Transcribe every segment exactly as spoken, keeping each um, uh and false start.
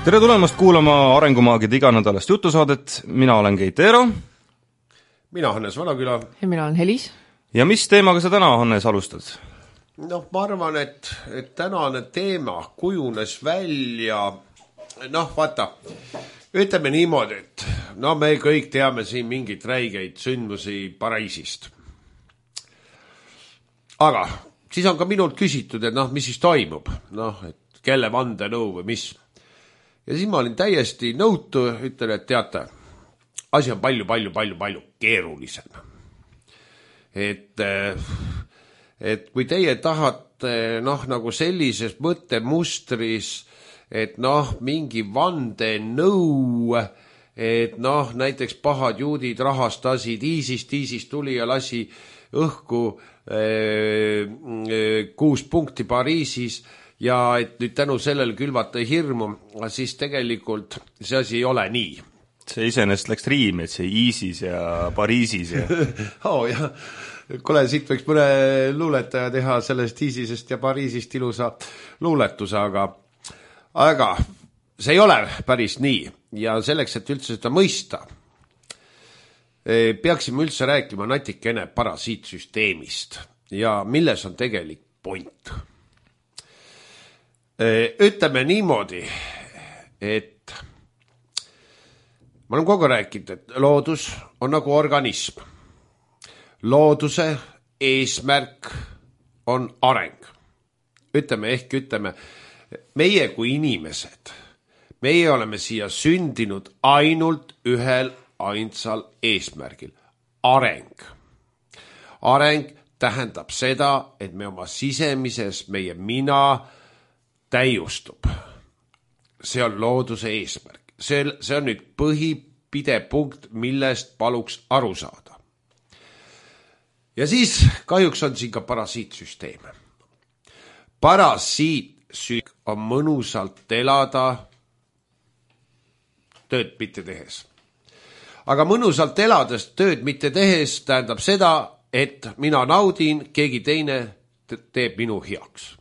tere tulemast kuulama Arengumaagide iganädalast jutusaadet. Mina olen Keit Eero. Mina Hannes Vanaküla. Ja mina olen Helis. Ja mis teemaga sa täna, Hannes, alustad? Noh, ma arvan, et, et tänane teema kujunes välja, noh, vaata, ütleme niimoodi, et no me kõik teame siin mingit räigeid sündmusi Pariisist. Aga siis on ka minult küsitud, et noh, mis siis toimub, noh, et kelle vandenõu või mis. Ja siis ma olin täiesti nõutu, ütlen, et teate, asi on palju, palju, palju, palju keerulisem. Et, et kui teie tahate, noh, nagu sellises mõttemustris, et noh, mingi vandenõu, et noh, näiteks pahad juudid rahastasid ISIS-t, ISIS tuli ja lasi õhku eh, kuus punkti Pariisis, ja et nüüd tänu sellel külvata hirmu, siis tegelikult see asi ei ole nii. See iseenesest läks riimi, et see ISIS ja Pariisis. Ja... oh, jah. Kule, siit võiks mõne luuletaja teha sellest ISISest ja Pariisist ilusa luuletuse, aga, aga see ei ole päris nii. Ja selleks, et üldse seda mõista, peaksime üldse rääkima natikene parasiitsüsteemist ja milles on tegelik point. Ütleme niimoodi, et ma olen kogu rääkinud, et loodus on nagu organism. Looduse eesmärk on areng. Ütleme ehk ütleme, meie kui inimesed, meie oleme siia sündinud ainult ühel ainsal eesmärgil. Areng. Areng tähendab seda, et me oma sisemises, meie mina täiustub. See on looduse eesmärk. See, see on nüüd põhipidepunkt, millest paluks aru saada. Ja siis kahjuks on siin ka parasiitsüsteem. Parasiitsüsteem on mõnusalt elada tööd mitte tehes. Aga mõnusalt elades tööd mitte tehes tähendab seda, et mina naudin, keegi teine teeb minu heaks.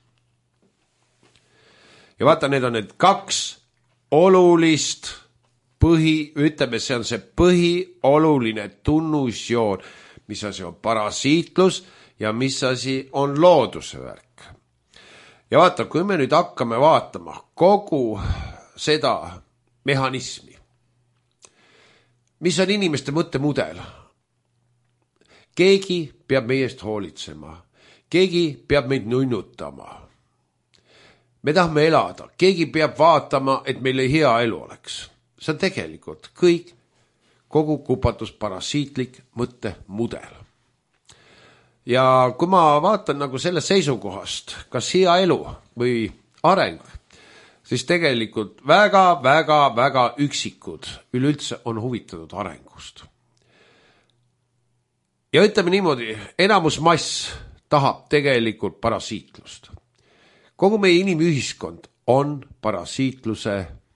Ja vaata, need on need kaks olulist põhi, ütleme, see on see põhioluline tunnusjoon, mis asi on parasiitlus ja mis asi on looduse värk. Ja vaata, kui me nüüd hakkame vaatama kogu seda mehhanismi, mis on inimeste mõttemudel, keegi peab meist hoolitsema, keegi peab meid nunnutama. Me tahame elada, keegi peab vaatama, et meil hea elu oleks. See on tegelikult kõik kogu kupatus parasiitlik mõttemudel. Ja kui ma vaatan nagu selle seisukohast, kas hea elu või areng, siis tegelikult väga, väga, väga üksikud üleüldse on huvitatud arengust. Ja ütleme niimoodi, enamus mass tahab tegelikult parasiitlust. Kogu meie inimühiskond on parasiitluse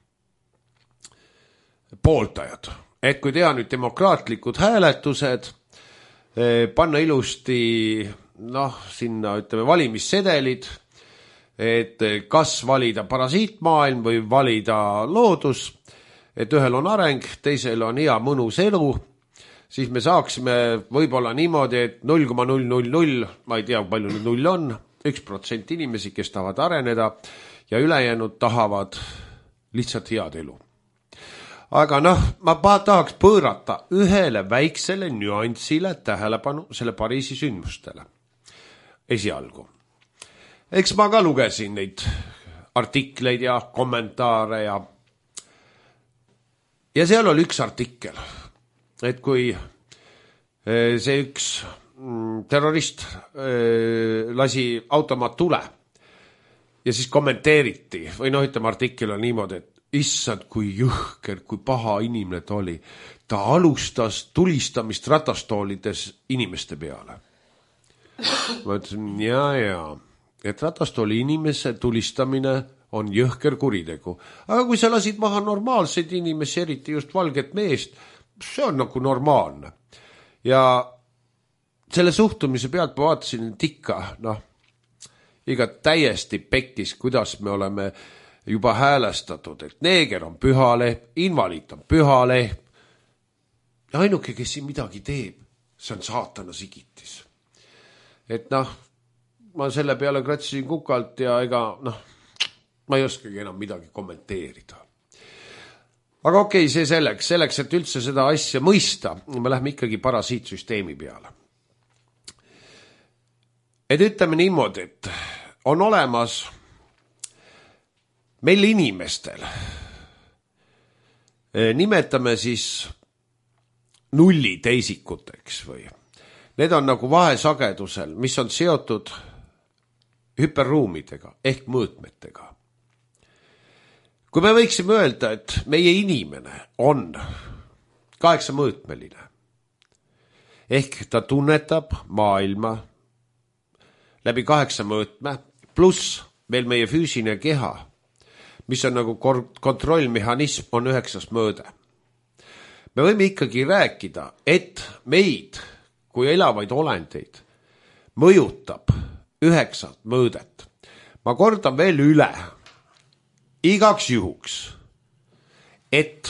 pooltajad. Et kui teha nüüd demokraatlikud hääletused, panna ilusti noh, sinna ütleme valimissedelid, et kas valida parasiitmaailm või valida loodus, et ühel on areng, teisel on hea mõnus elu, siis me saaksime võib-olla niimoodi, et null koma null null null, ma ei tea, palju nüüd null on, üks protsent inimesi, kes tahavad areneda ja ülejäänud tahavad lihtsalt head elu. Aga noh, ma tahaks pöörata ühele väiksele nüansile tähelepanu selle Pariisi sündmustele. Esialgu. Eks ma ka lugesin neid artikleid ja kommentaare ja ja seal oli üks artikkel, et kui see üks terrorist lasi automaat tule ja siis kommenteeriti või noh, ütleme artikkel on niimoodi, et issand, kui jõhker, kui paha inimene ta oli. Ta alustas tulistamist ratastoolides inimeste peale. Ma ütlesin, ja, ja, et ratastooli inimese tulistamine on jõhker kuritegu. Aga kui sa lasid maha normaalseid inimesi, eriti just valget meest, see on nagu normaalne. Ja selle suhtumise pealt ma vaatasin, et ikka, noh, iga täiesti pekkis, kuidas me oleme juba häälestatud, et neeger on pühalehm, invaliit on pühalehm. Ja ainuke, kes siin midagi teeb, see on saatana sigitis. Et noh, ma selle peale kratsisin kukalt ja ega noh, ma ei oskagi enam midagi kommenteerida. Aga okei, see selleks, selleks, et üldse seda asja mõista, me lähme ikkagi parasiitsüsteemi peale. Et ütleme niimoodi, et on olemas meil inimestel, nimetame siis nulliteisikuteks või. Need on nagu vahesagedusel, mis on seotud hüperruumidega ehk mõõtmetega. Kui me võiksime öelda, et meie inimene on kaheksa mõõtmeline, ehk ta tunnetab maailma läbi kaheksa mõõtme, pluss veel meie füüsiline keha, mis on nagu kontrollmehhanism, on üheksas mõõde. Me võime ikkagi rääkida, et meid kui elavaid olendeid mõjutab üheksat mõõdet. Ma kordan veel üle, igaks juhuks, et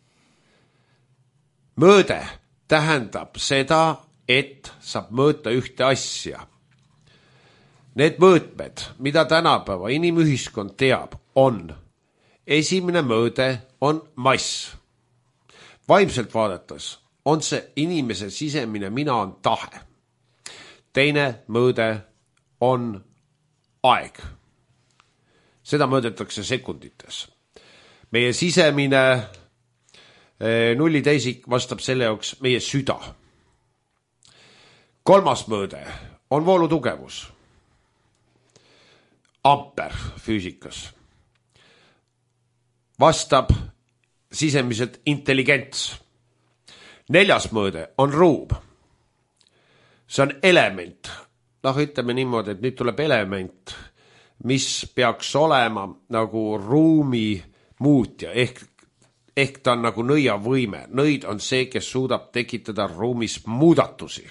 mõõde tähendab seda, et saab mõõta ühte asja. Need mõõtmed, mida tänapäeva inimühiskond teab, on esimene mõõde on mass. Vaimselt vaadates on see inimese sisemine mina on tahe. Teine mõõde on aeg. Seda mõõdetakse sekundites. Meie sisemine nulliteisik vastab selle jaoks meie süda. Kolmas mõõde on voolutugevus. Amper füüsikas. Vastab sisemiselt intelligents. Neljas mõõde on ruum. See on element. Noh, ütleme niimoodi, et nüüd tuleb element, mis peaks olema nagu ruumi muutja, ehk, ehk ta on nagu nõiavõime. Nõid on see, kes suudab tekitada ruumis muudatusi.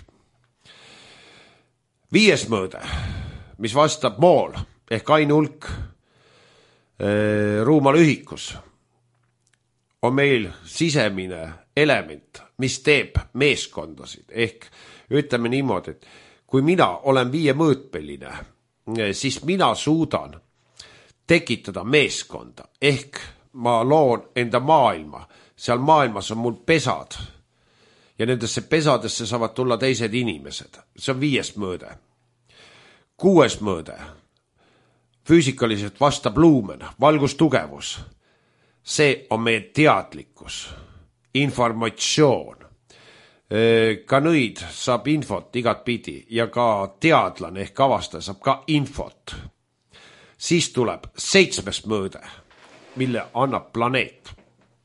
Viies mõõde, mis vastab mool, ehk ainulk ruumalühikus, on meil sisemine element, mis teeb meeskondasid. Ehk ütleme niimoodi, et kui mina olen viiemõõtmeline, siis mina suudan tekitada meeskonda. Ehk ma loon enda maailma. Seal maailmas on mul pesad. Ja nendesse pesadesse saavad tulla teised inimesed. See on viies mõõde. Kuues mõõde. Füüsikaliselt vastab luumen, valgustugevus. See on meie teadlikkus, informatsioon. Ka nõid saab infot igat pidi ja ka teadlane ehk avastaja saab ka infot. Siis tuleb seitsmes mõõde, mille annab planeet.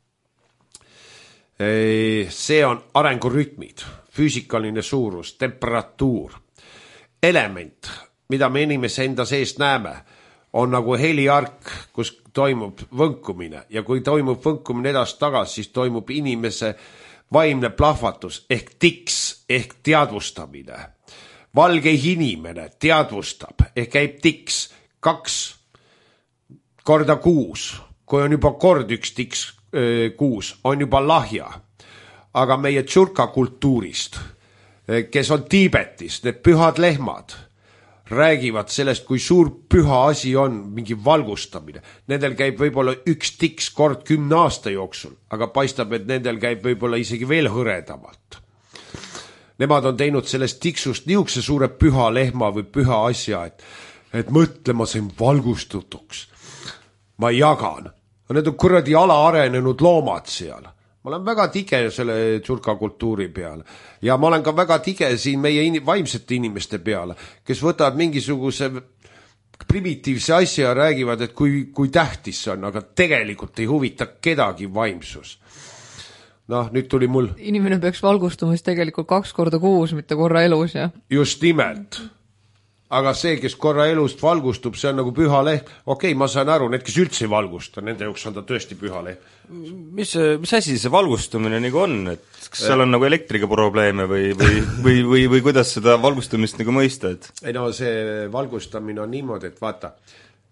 See on arengurütmid, füüsikaline suurus, temperatuur, element, mida me inimese enda sees näeme, on nagu heliark, kus toimub võnkumine ja kui toimub võnkumine edast tagasi, siis toimub inimese vaimne plahvatus ehk tiks ehk teadvustamine. Valge inimene teadvustab ehk käib tiks kaks korda kuus. Kui on juba kord üks tiks öö, kuus, on juba lahja. Aga meie tšurka kultuurist, kes on Tiibetis, need pühad lehmad, räägivad sellest, kui suur püha asi on mingi valgustamine. Nendel käib võib-olla üks tiks kord kümne aasta jooksul, aga paistab, et nendel käib võib-olla isegi veel hõredamalt. Nemad on teinud sellest tiksust niisuguse suure püha lehma või püha asja, et, et mõtlema see valgustutuks. Ma jagan. Need on kuradi alaarenenud loomad seal. Ma olen väga tige selle tšurka kultuuri peale ja ma olen ka väga tige siin meie in- vaimsete inimeste peale, kes võtavad mingisuguse primitiivse asja ja räägivad, et kui, kui tähtis see on, aga tegelikult ei huvita kedagi vaimsus. Noh, nüüd tuli mul... Inimene peaks valgustumis tegelikult kaks korda kuus, mitte korra elus, ja? Just nimelt. Aga see, kes korra elust valgustub, see on nagu püha leht. Okei, ma saan aru, need, kes üldse ei valgusta, nende jaoks on ta tõesti püha leht. Mis, mis asi see valgustumine nagu on? Et kas seal on nagu elektriga probleeme või, või, või, või, või kuidas seda valgustumist nagu mõista? Et... Ei no see valgustamine on niimoodi, et vaata,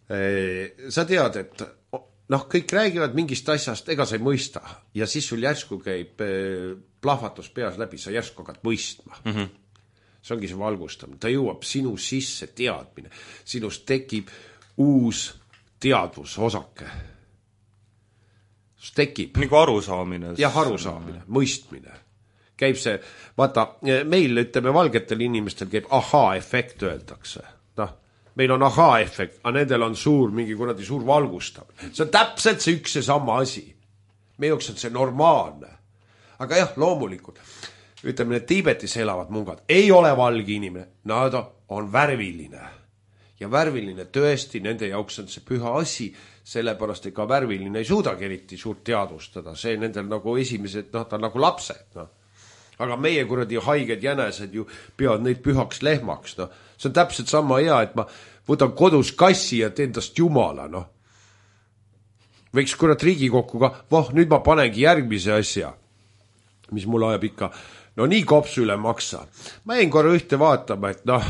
sa tead, et noh, kõik räägivad mingist asjast, ega sa ei mõista ja siis sul järsku käib plahvatus peas läbi, sa järsku hakkad mõistma. Mm-hmm. See ongi see valgustamine, ta jõuab sinu sisse teadmine, sinust tekib uus teadvusosake. Sinust tekib. Nagu arusaamine. Jah, arusaamine, mõistmine. Käib see, vaata, meil, ütleme, valgetel inimestel käib ahaa-efekt, öeldakse. Noh, meil on ahaa-efekt, aga nendel on suur, mingi kuradi suur valgustamine. See on täpselt see üks ja sama asi. Meie jaoks on see normaalne. Aga jah, loomulikult, ütleme, need Tiibetis elavad mungad ei ole valge inimene, nad on värviline. Ja värviline tõesti, nende jaoks on see püha asi, sellepärast ega värviline ei suudagi eriti suurt teadvustada. See nendel nagu esimesed, noh, ta on nagu lapsed, noh. Aga meie kuradi haiged jänesed ju peavad neid pühaks lehmaks, noh. See on täpselt sama hea, et ma võtan kodus kassi ja teen tast jumala, noh. Võiks kurat Riigikokku ka, voh, nüüd ma panengi järgmise asja, mis mul ajab ikka, no nii kopsu üle maksa. Ma jäin korra ühte vaatama, et noh,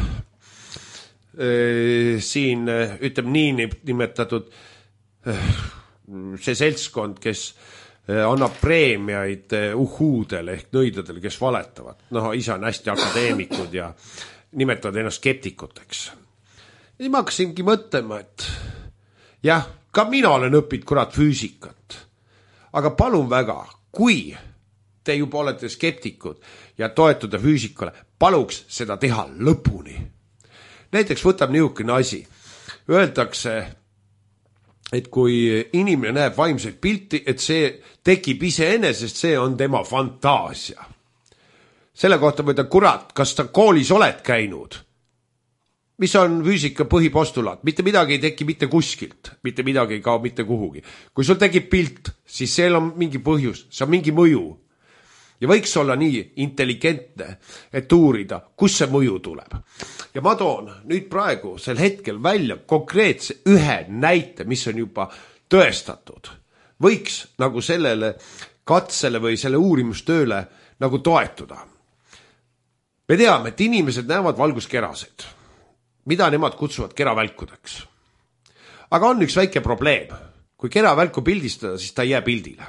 äh, siin ütleb nii nimetatud äh, see seltskond, kes annab preemiaid uhuudele ehk nõidadele, kes valetavad. Noh, isa on hästi akadeemikud ja nimetavad ennast skeptikuteks. Ja ma hakkasingi mõtlema, et jah, ka mina olen õppinud kurat füüsikat. Aga palun väga, kui te juba olete skeptikud ja toetuda füüsikale, paluks seda teha lõpuni. Näiteks võtab niisugune asi. Öeldakse, et kui inimene näeb vaimset pilti, et see tekib iseenesest, see on tema fantaasia. Selle kohta võida, kurat, kas ta koolis oled käinud? Mis on füüsika põhipostulaat? Mitte midagi ei teki mitte kuskilt, mitte midagi ei kao mitte kuhugi. Kui sul tekib pilt, siis seal on mingi põhjus, see on mingi mõju. Ja võiks olla nii intelligentne, et uurida, kus see mõju tuleb. Ja ma toon nüüd praegu sel hetkel välja konkreetse ühe näite, mis on juba tõestatud. Võiks nagu sellele katsele või selle uurimustööle nagu toetuda. Me teame, et inimesed näevad valguskerasid, mida nemad kutsuvad keravälkudeks. Aga on üks väike probleem. Kui keravälku pildistada, siis ta ei jää pildile.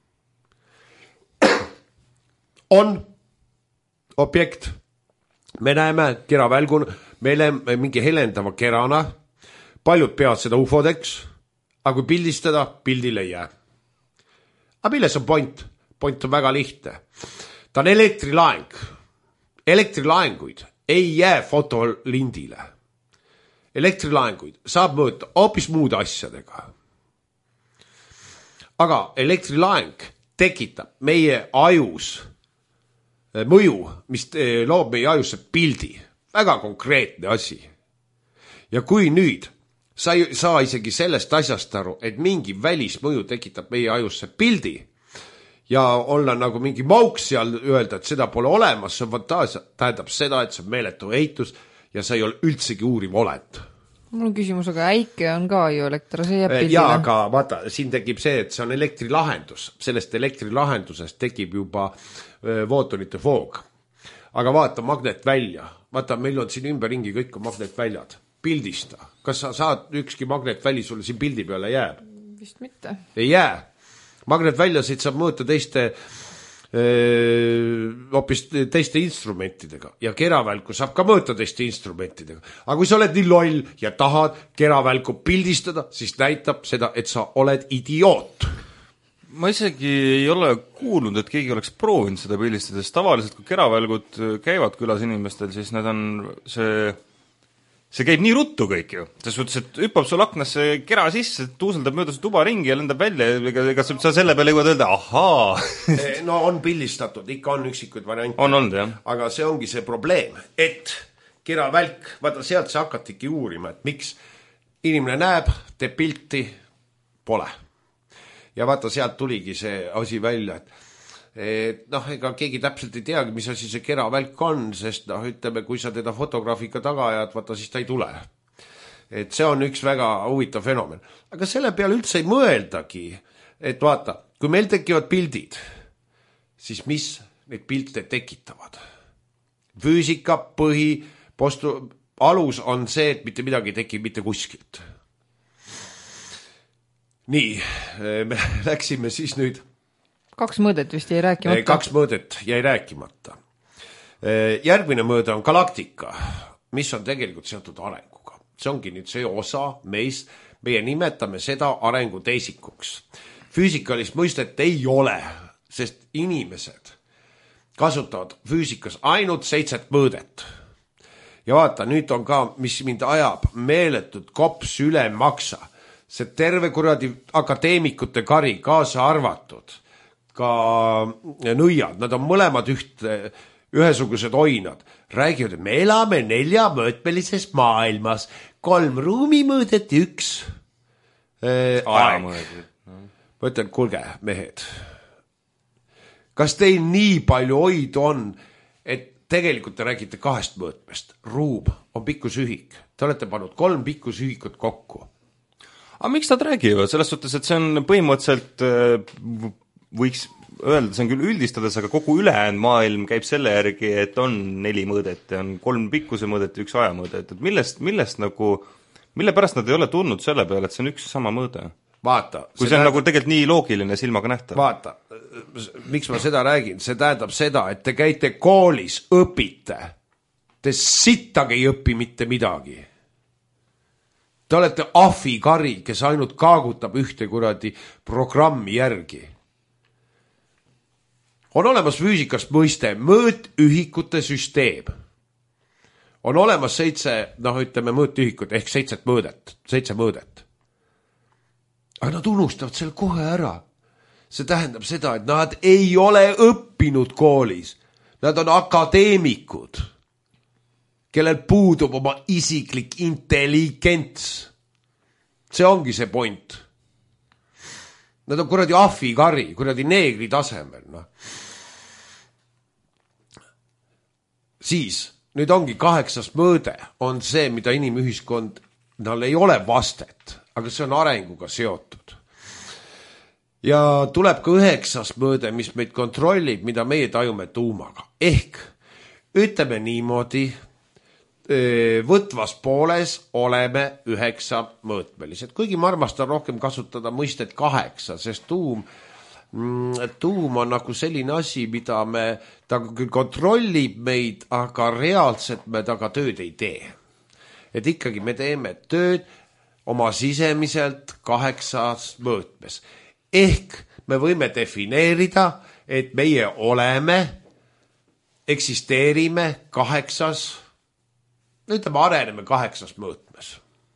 On objekt, me näeme keravälgun, meile mingi helendava kerana, paljud peavad seda ufodeks, aga kui pildistada, pildil ei jää. Aga milles on point? Point on väga lihtne. Ta on elektrilaeng. Elektrilaenguid ei jää fotolindile. Elektrilaenguid saab mõõta hoopis muude asjadega. Aga elektrilaeng tekitab meie ajus mõju, mis loob meie ajusse pildi. Väga konkreetne asi. Ja kui nüüd sa ei saa isegi sellest asjast aru, et mingi välismõju tekitab meie ajusse pildi ja olla nagu mingi mauks seal öelda, et seda pole olemas, see on fantaasia, tähendab seda, et see on meeletu eitus ja sa ei ole üldsegi uuriv olend. Mul on küsimus, aga äike on ka ju elekter, see jääb pildile. Ja, aga vaata, siin tekib see, et see on elektrilahendus. Sellest elektrilahendusest tekib juba footonite voog. Aga vaata magnet välja. Vaata, meil on siin ümberringi kõik on magnetväljad. Pildista. Kas sa saad ükski magnetväli sulle siin pildi peale jääb? Vist mitte. Ei jää. Magnetväljasid saab mõõta teiste hoopis teiste instrumentidega ja keravälku saab ka mõõta teiste instrumentidega. Aga kui sa oled nii loll ja tahad keravälku pildistada, siis näitab seda, et sa oled idioot. Ma isegi ei ole kuulnud, et keegi oleks proovinud seda pildistada, sest tavaliselt kui keravälgud käivad külas inimestel, siis need on see see käib nii ruttu kõik ju. See suhtes, et hüppab sul aknasse kera sisse, tuuseldab mööda su tuba ringi ja lendab välja, ega, ega sa selle peale jõuad öelda, ahaa. No on pildistatud, ikka on üksikuid variante. On olnud, jah. Aga see ongi see probleem, et keravälk, vaata sealt sa hakatiki uurima, et miks inimene näeb, teeb pilti, pole. Ja vaata sealt tuligi see asi välja, et et noh, ega keegi täpselt ei teagi, mis asi see keravälk on, sest noh, ütleme, kui sa teda fotograafika taga ajad, vaata, siis ta ei tule. Et see on üks väga huvitav fenomen. Aga selle peale üldse ei mõeldagi, et vaata, kui meil tekivad pildid, siis mis need pilte tekitavad? Füüsika põhi postu, alus on see, et mitte midagi tekib mitte kuskilt. nii, me läksime siis nüüd kaks mõõdet vist jäi rääkimata. Kaks mõõdet jäi rääkimata. Järgmine mõõde on galaktika, mis on tegelikult seotud arenguga. See ongi nüüd see osa meist, meie nimetame seda arengu teisikuks. Füüsikalist mõistet ei ole, sest inimesed kasutavad füüsikas ainult seitset mõõdet. Ja vaata, nüüd on ka, mis mind ajab meeletud kops üle maksa. See terve kuradi akadeemikute kari kaasa arvatud, ka nõiad, nad on mõlemad üht, ühesugused oinad. Räägivad, et me elame neljamõõtmelises maailmas, kolm ruumimõõdet, üks äh, aeg. Ma ütlen, kulge, mehed, kas teil nii palju oidu on, et tegelikult te räägite kahest mõõtmest. Ruum on pikkusühik. Te olete pannud kolm pikkusühikut kokku. Aga miks nad räägivad? Selles suhtes, et see on põhimõtteliselt, võiks öelda, see on küll üldistades, aga kogu ülejäänud maailm käib selle järgi, et on neli mõõdet ja on kolm pikkuse mõõdet ja üks aja mõõdet. Et millest, millest nagu, mille pärast nad ei ole tulnud selle peale, et see on üks sama mõõde? Vaata. Kui see, see on tähendab, nagu tegelikult nii loogiline silmaga nähtav. Vaata, miks ma seda räägin? See tähendab seda, et te käite koolis, õpite. Te sittagi ei õpi mitte midagi. Te olete ahvikari, kes ainult kaagutab ühte kuradi programmi järgi. On olemas füüsikas mõiste mõõtühikute süsteem. On olemas seitse, noh ütleme mõõtühikut ehk seitset mõõdet, seitse mõõdet. Aga nad unustavad selle kohe ära. See tähendab seda, et nad ei ole õppinud koolis. Nad on akadeemikud, kellel puudub oma isiklik intelligents. See ongi see point. Nad on kuradi ahvikari, kuradi neegri tasemel. No. Siis, nüüd ongi kaheksas mõõde, on see, mida inimühiskond, tal ei ole vastet, aga see on arenguga seotud. Ja tuleb ka üheksas mõõde, mis meid kontrollib, mida meie tajume tuumaga. Ehk, ütleme niimoodi, võtvas pooles oleme üheksa mõõtmelised. Kuigi ma armastan rohkem kasutada mõistet kaheksa, sest tuum, tuum on nagu selline asi, mida me, ta küll kontrollib meid, aga reaalselt me taga tööd ei tee. Et ikkagi me teeme tööd oma sisemiselt kaheksas mõõtmes. Ehk me võime defineerida, et meie oleme, eksisteerime kaheksas ütleme, areneme kaheksas mõõtmes.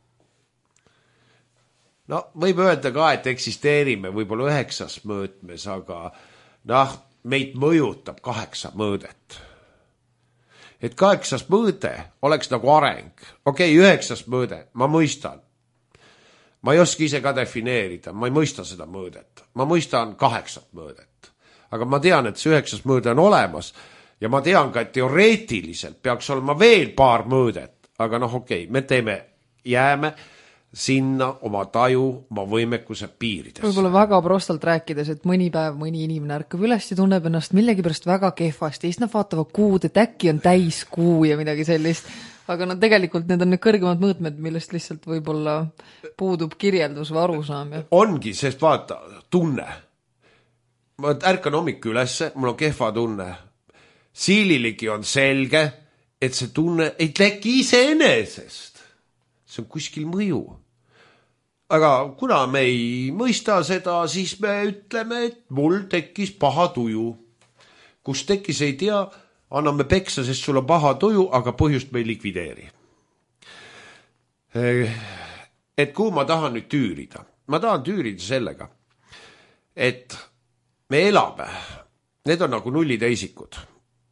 No, võib öelda ka, et eksisteerime võib-olla üheksas mõõtmes, aga noh, meid mõjutab kaheksa mõõdet. Et kaheksas mõõde oleks nagu areng. Okei, üheksas mõõde, ma mõistan. Ma ei oska ise ka defineerida, ma ei mõista seda mõõdet. Ma mõistan kaheksat mõõdet. Aga ma tean, et see üheksas mõõde on olemas. Ja ma tean ka, et teoreetiliselt peaks olema veel paar mõõdet, aga noh, okei, me teeme, jääme sinna oma taju, oma võimekuse piirides. Võib-olla väga prostalt rääkides, et mõni päev mõni inimene ärkab üles ja tunneb ennast millegipärast väga kehvasti. Siis nad vaatavad kuud, et äkki on täis kuu ja midagi sellist. Aga no tegelikult need on need kõrgemad mõõtmed, millest lihtsalt võib-olla puudub kirjeldus või arusaam. Ja? Ongi, sest vaata, tunne. Ma ärkan hommik ülesse, mul on kehva tunne. Siililigi on selge, et see tunne ei teki iseenesest. See on kuskil mõju. Aga kuna me ei mõista seda, siis me ütleme, et mul tekkis paha tuju. Kus tekkis ei tea, anname peksa, sest sul on paha tuju, aga põhjust me ei likvideeri. Et kuhu ma tahan nüüd tüürida? Ma tahan tüürida sellega, et me elame. Need on nagu nulliteisikud.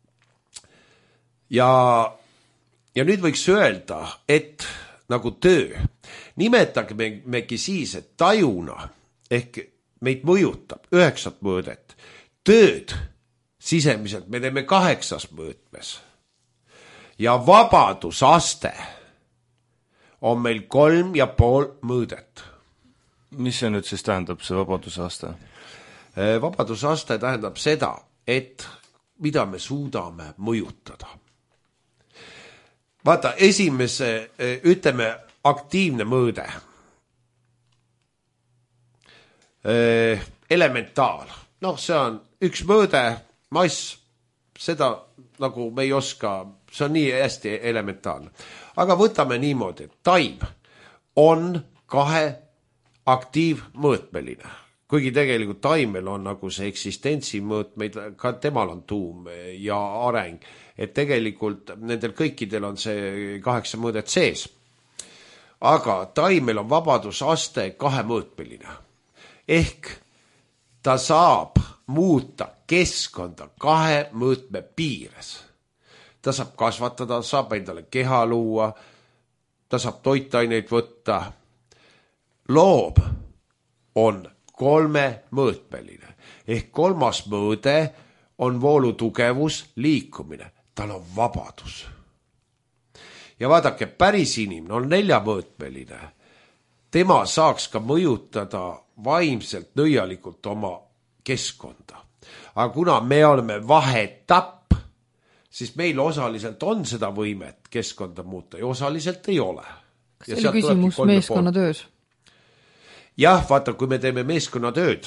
Ja, ja nüüd võiks öelda, et nagu töö, nimetage me, megi siis, et tajuna, ehk meid mõjutab üheksat mõõdet, tööd sisemiselt me teeme kaheksas mõõtmes ja vabadusaste on meil kolm ja pool mõõdet. Mis see nüüd siis tähendab, see vabadusaste? Vabadusaste tähendab seda, et mida me suudame mõjutada. Vaata, esimese, ütleme, aktiivne mõõde. elementaal. Noh, see on üks mõõde, mass, seda nagu me ei oska, see on nii hästi elementaalne. Aga võtame niimoodi, et taim on kahe aktiivmõõtmeline. Kuigi tegelikult taimel on nagu see eksistentsi mõõtmeid, ka temal on tuum ja areng, et tegelikult nendel kõikidel on see kaheksa mõõdet sees. Aga taimel on vabadusaste kahemõõtmeline. Ehk ta saab muuta keskkonda kahe mõõtme piires. Ta saab kasvatada, saab endale keha luua, ta saab toitaineid võtta. Loom on kolme mõõtmeline. Ehk kolmas mõõde on voolu tugevus, liikumine. Tal on vabadus. Ja vaadake, päris inimene on neljamõõtmeline. Tema saaks ka mõjutada vaimselt nõialikult oma keskkonda. Aga kuna me oleme vahetapp, siis meil osaliselt on seda võimet keskkonda muuta ja osaliselt ei ole. Kas see oli küsimus meeskonnatöös? Jah, vaata, kui me teeme meeskonnatööd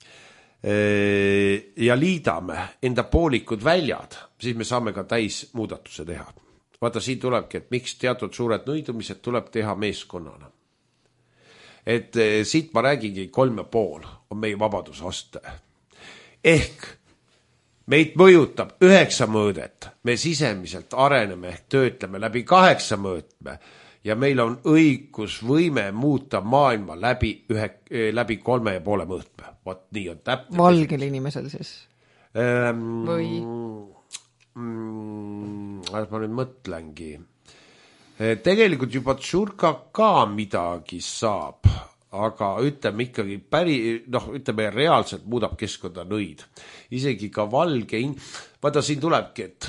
ja liidame enda poolikud väljad, siis me saame ka täis muudatuse teha. Vaata, siin tulebki, et miks teatud suured nõidumised tuleb teha meeskonnana. Et siit ma räägingi kolm ja pool on meie vabadusaste. Ehk meid mõjutab üheksa mõõdet, me sisemiselt areneme ehk töötleme läbi kaheksa mõõtme ja meil on õigus võime muuta maailma läbi, ühe, läbi kolme ja poole mõõtme. Vaat nii on täpne. Valgel inimesel siis? Ähm, Või? Mm, ma nüüd mõtlengi. Tegelikult juba tšurka ka midagi saab, aga ütleme ikkagi päri, noh, ütleme reaalselt muudab keskkonda nõid. Isegi ka valge, in... vaata siin tulebki, et,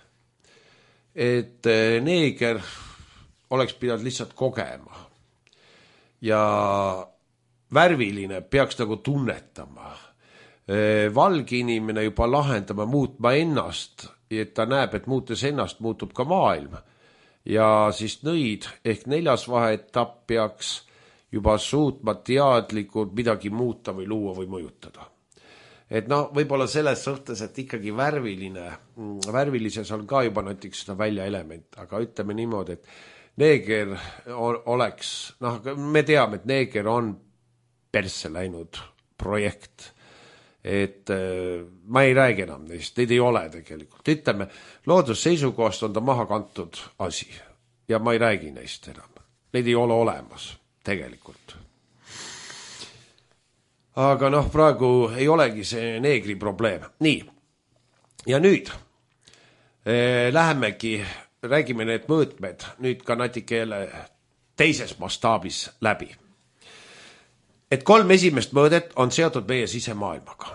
et neeger oleks pidanud lihtsalt kogema ja värviline peaks nagu tunnetama. Valge inimene juba lahendama muutma ennast, et ta näeb, et muutes ennast muutub ka maailm. Ja siis nõid ehk neljas vaheetapp peaks juba suutma teadlikult midagi muuta või luua või mõjutada. Et noh, võib-olla selles suhtes, et ikkagi värviline, värvilises on ka juba näiteks seda välja element, aga ütleme niimoodi, et neeger oleks, noh, me teame, et neeger on persse läinud projekt, et ma ei räägi enam neist, neid ei ole tegelikult. Ütleme, loodusseisukohast on ta maha kantud asi ja ma ei räägi neist enam. Neid ei ole olemas tegelikult. Aga noh, praegu ei olegi see neegri probleem. Nii, ja nüüd eh, lähemegi, räägime need mõõtmed nüüd ka natuke jälle teises mastaabis läbi. Et kolm esimest mõõdet on seotud meie sisemaailmaga.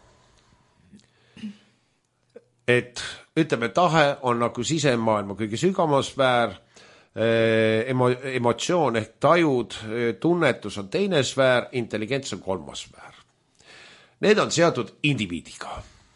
Et ütleme, tahe on nagu sisemaailma kõige sügavam sfäär, emo, emotsioon ehk tajud, tunnetus on teine sfäär, intelligents on kolmas sfäär. Need on seotud indiviidiga.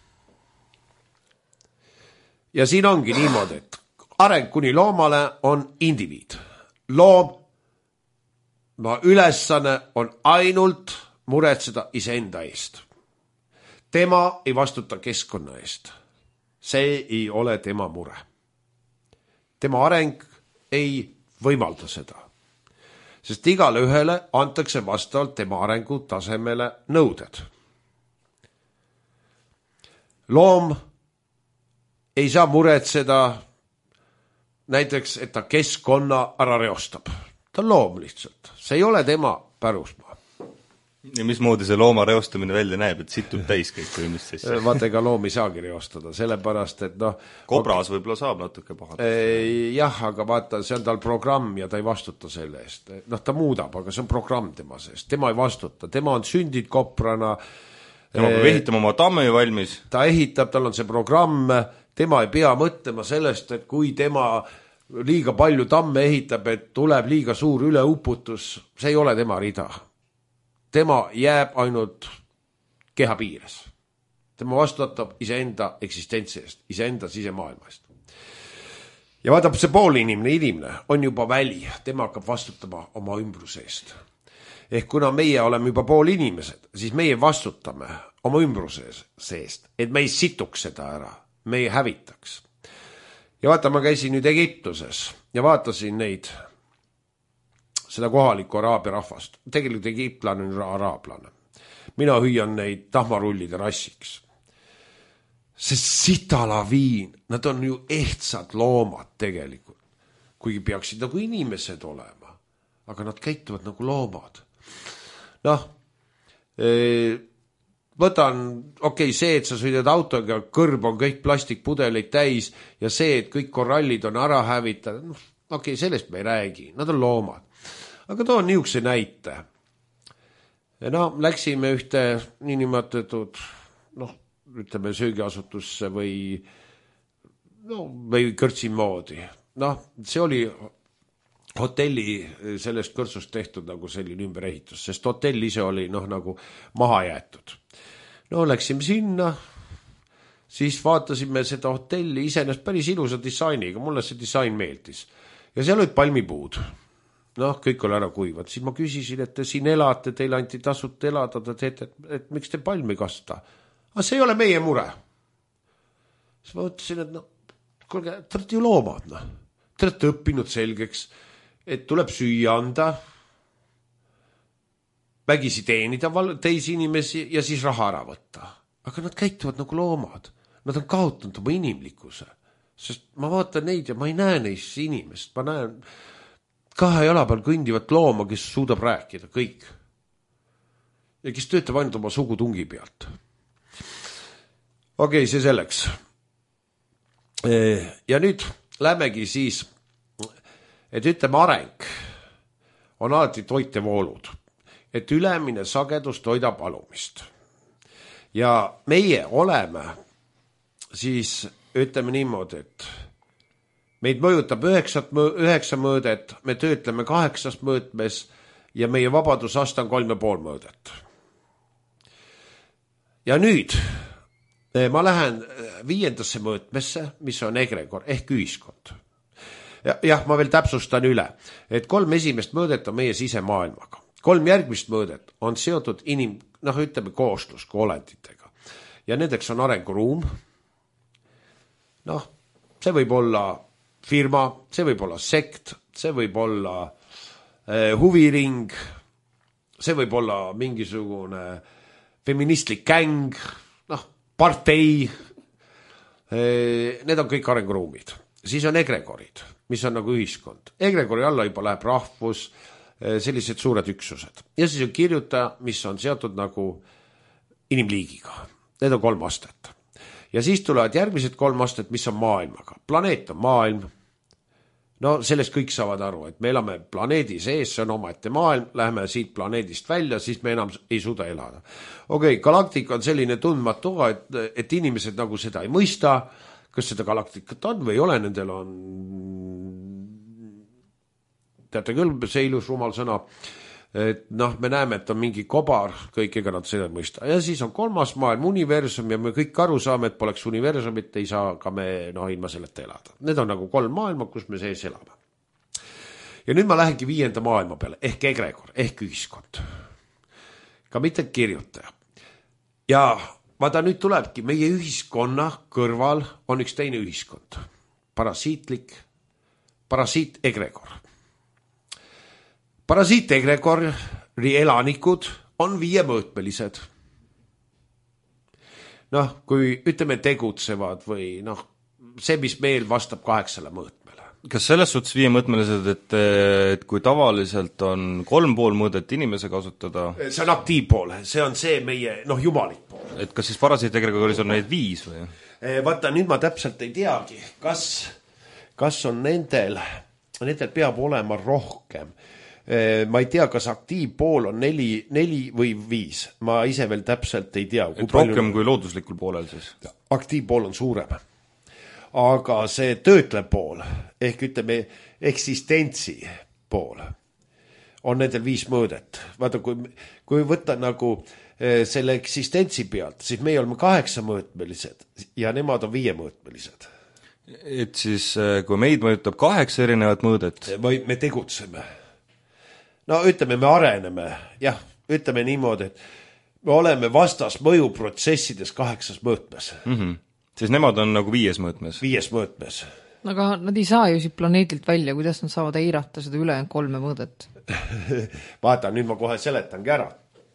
Ja siin ongi niimoodi, et areng kuni loomale on indiviid. Loom ma ülesanne on ainult muretseda iseenda eest. Tema ei vastuta keskkonna eest. See ei ole tema mure. Tema areng ei võimalda seda. Sest igale ühele antakse vastavalt tema arengu tasemele nõuded. Loom ei saa muretseda näiteks, et ta keskkonna ära reostab. Ta on loom lihtsalt. See ei ole tema pärusmaa. Ja mismoodi see looma reostamine välja näeb, et situb täis kõik või mis siis? Vaata, ega loom ei saagi reostada, sellepärast, et noh... Kobras okay. Võib-olla saab natuke pahalt. Jah, aga vaata, see on tal programm ja ta ei vastuta selle eest. Noh, ta muudab, aga see on programm tema seest. Tema ei vastuta. Tema on sündid koprana. Tema peab ehitama oma tamme valmis. Ta ehitab, tal on see programm. Tema ei pea mõtlema sellest, et kui tema... liiga palju tamme ehitab, et tuleb liiga suur üleuputus, see ei ole tema rida. Tema jääb ainult keha piires. Tema vastutab iseenda eksistentsi eest, iseenda sisemaailma eest. Ja vaatab see pool inimene, inimene on juba väli, tema hakkab vastutama oma ümbruse eest. ehk kuna meie oleme juba pool inimesed, siis meie vastutame oma ümbruse seest, et me ei situks seda ära, me ei hävitaks. Ja vaata, ma käisin nüüd Egiptuses ja vaatasin neid, seda kohalikku araabia rahvast. Tegelikult egiptlane on araablane. Mina hüüan neid tahmarullide rassiks. See sitalaviin, nad on ju ehtsad loomad tegelikult, kuigi peaksid nagu inimesed olema, aga nad käituvad nagu loomad. Noh, võtan, okei, okay, see, et sa sõidad autoga, kõrb on kõik plastikpudeleid täis ja see, et kõik korallid on ära hävitada, noh, okei okay,, sellest me ei räägi, nad on loomad. Aga toon niisuguse näite. No, läksime ühte niinimetatud, noh, ütleme söögiasutusse või, no, või kõrtsi moodi. Noh, see oli hotelli sellest kõrtsust tehtud nagu selline ümberehitus, sest hotell ise oli noh, nagu maha jäetud. No, läksime sinna, siis vaatasime seda hotelli isenest päris ilusa disainiga, mulle see disain meeldis. Ja seal olid palmipuud. Noh, kõik oli ära kuivad. Siis ma küsisin, et te siin elate, teile anti tasut elada, te teete, et, et miks te palmi kasta? Aga see ei ole meie mure. Siis ma ütlesin, et no, kuulge, te olete ju loomad, noh. Te olete õppinud selgeks, et tuleb süüa anda, vägisi teenida teisi inimesi ja siis raha ära võtta. Aga nad käituvad nagu loomad. Nad on kaotanud oma inimlikkuse. Sest ma vaatan neid ja ma ei näe neist inimest. Ma näen kahe jala peal kõndivat looma, kes suudab rääkida, kõik. Ja kes töötab ainult oma sugutungi pealt. Okei, okay, see selleks. Ja nüüd lähmegi siis, et ütleme areng on alati toitevoolud, et ülemine sagedus toidab alumist. Ja meie oleme siis, ütleme niimoodi, et meid mõjutab üheksat, üheksa mõõdet, me töötleme kaheksas mõõtmes ja meie vabadusaste on kolm ja pool mõõdet. Ja nüüd ma lähen viiendasse mõõtmesse, mis on egregor ehk ühiskond. Ja, jah, ma veel täpsustan üle, et kolm esimest mõõdet on meie sisemaailmaga. Kolm järgmist mõõdet on seotud inim, noh, ütleme kooslusku olenditega. Ja nendeks on arenguruum. Noh, see võib olla firma, see võib olla sekt, see võib olla eh, huviring, see võib olla mingisugune feministlik gäng, noh, partei, eh, need on kõik arenguruumid. Siis on egregorid, mis on nagu ühiskond. Egregori alla juba läheb rahvus, eh, sellised suured üksused. Ja siis on kirjutaja, mis on seotud nagu inimliigiga. Need on kolm astet. Ja siis tulevad järgmised kolm astet, mis on maailmaga. Planeet on maailm. No sellest kõik saavad aru, et me elame planeedi sees, see on omaette maailm, läheme siit planeedist välja, siis me enam ei suuda elada. Okei, okay, galaktika on selline tundmatu, et, et inimesed nagu seda ei mõista, kas seda galaktikat on või ei ole, nendel on, teate küll, see ilus rumal sõna, et noh, me näeme, et on mingi kobar, kõik ega nad seda mõista. Ja siis on kolmas maailm, universum ja me kõik aru saame, et poleks universumit, ei saa ka me noh, ilma selleta elada. Need on nagu kolm maailma, kus me sees elame. Ja nüüd ma lähengi viienda maailma peale, ehk egregor, ehk ühiskond. Ka mitte kirjutaja. Ja vaata, nüüd tulebki, meie ühiskonna kõrval on üks teine ühiskond. Parasiitlik, parasiit egregor. Parasiit egregori elanikud on viiemõõtmelised. Noh, kui ütleme tegutsevad või noh, see, mis meil vastab kaheksale mõõtmele. Kas selles suhtes viiemõõtmelised, et, et kui tavaliselt on kolm pool mõõdet inimese kasutada? See on aktiivpool, see on see meie, noh, jumalik pool. Et kas siis parasiit egregoris on neid viis või? Vaata, nüüd ma täpselt ei teagi, kas, kas on nendel, nendel peab olema rohkem. Ma ei tea, kas aktiivpool on neli, neli või viis. Ma ise veel täpselt ei tea. Et rohkem palju... kui looduslikul poolel siis? Aktiivpool on suurem. Aga see töötlev pool, ehk ütleme eksistentsi pool, on nendel viis mõõdet. Vaata, kui, kui võtta nagu selle eksistentsi pealt, siis meie oleme kaheksa mõõtmelised ja nemad on viie mõõtmelised. Et siis, kui meid mõjutab kaheksa erinevat mõõdet? Me tegutseme. no ütleme, me areneme, jah, ütleme niimoodi, et me oleme vastas mõjuprotsessides kaheksas mõõtmes. Mm-hmm. Siis nemad on nagu viies mõõtmes. Viies mõõtmes. Aga nad ei saa ju siit planeedilt välja, kuidas nad saavad eirata seda ülejäänud kolme mõõdet? Vaata, nüüd ma kohe seletangi ära.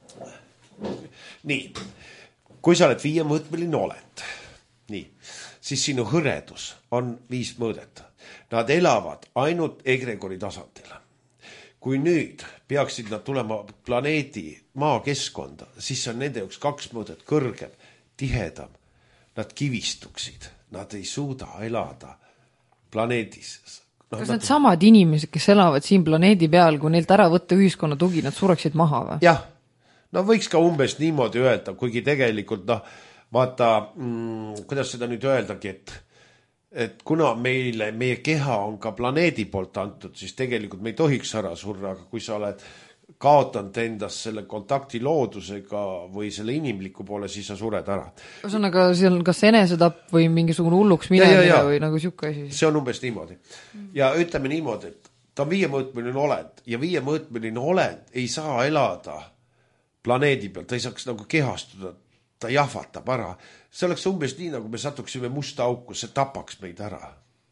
Nii, kui sa oled viiemõõtmeline olend, nii, siis sinu hõredus on viis mõõdet. Nad elavad ainult egregori tasandil. Kui nüüd peaksid nad tulema planeedi maakeskkonda, siis on nende üks kaks mõõdet kõrgem, tihedam. Nad kivistuksid, nad ei suuda elada planeedis. No, kas nad need samad inimesed, kes elavad siin planeedi peal, kui neilt ära võtta ühiskonna tugi, nad sureksid maha või? Jah, no võiks ka umbes niimoodi öelda, kuigi tegelikult, noh, vaata, mm, kuidas seda nüüd öeldagi, et, et kuna meile, meie keha on ka planeedi poolt antud, siis tegelikult me ei tohiks ära surra, aga kui sa oled kaotanud endast selle kontakti loodusega või selle inimliku poole, siis sa sured ära. Ühesõnaga, see on kas enesetapp või mingisugune hulluks minemine või nagu siuke asi? See on umbes niimoodi. Ja ütleme niimoodi, et ta on viiemõõtmeline olend ja viiemõõtmeline olend ei saa elada planeedi peal, ta ei saaks nagu kehastuda, ta jahvatab ära. See oleks umbes nii, nagu me satuksime musta auku, see tapaks meid ära.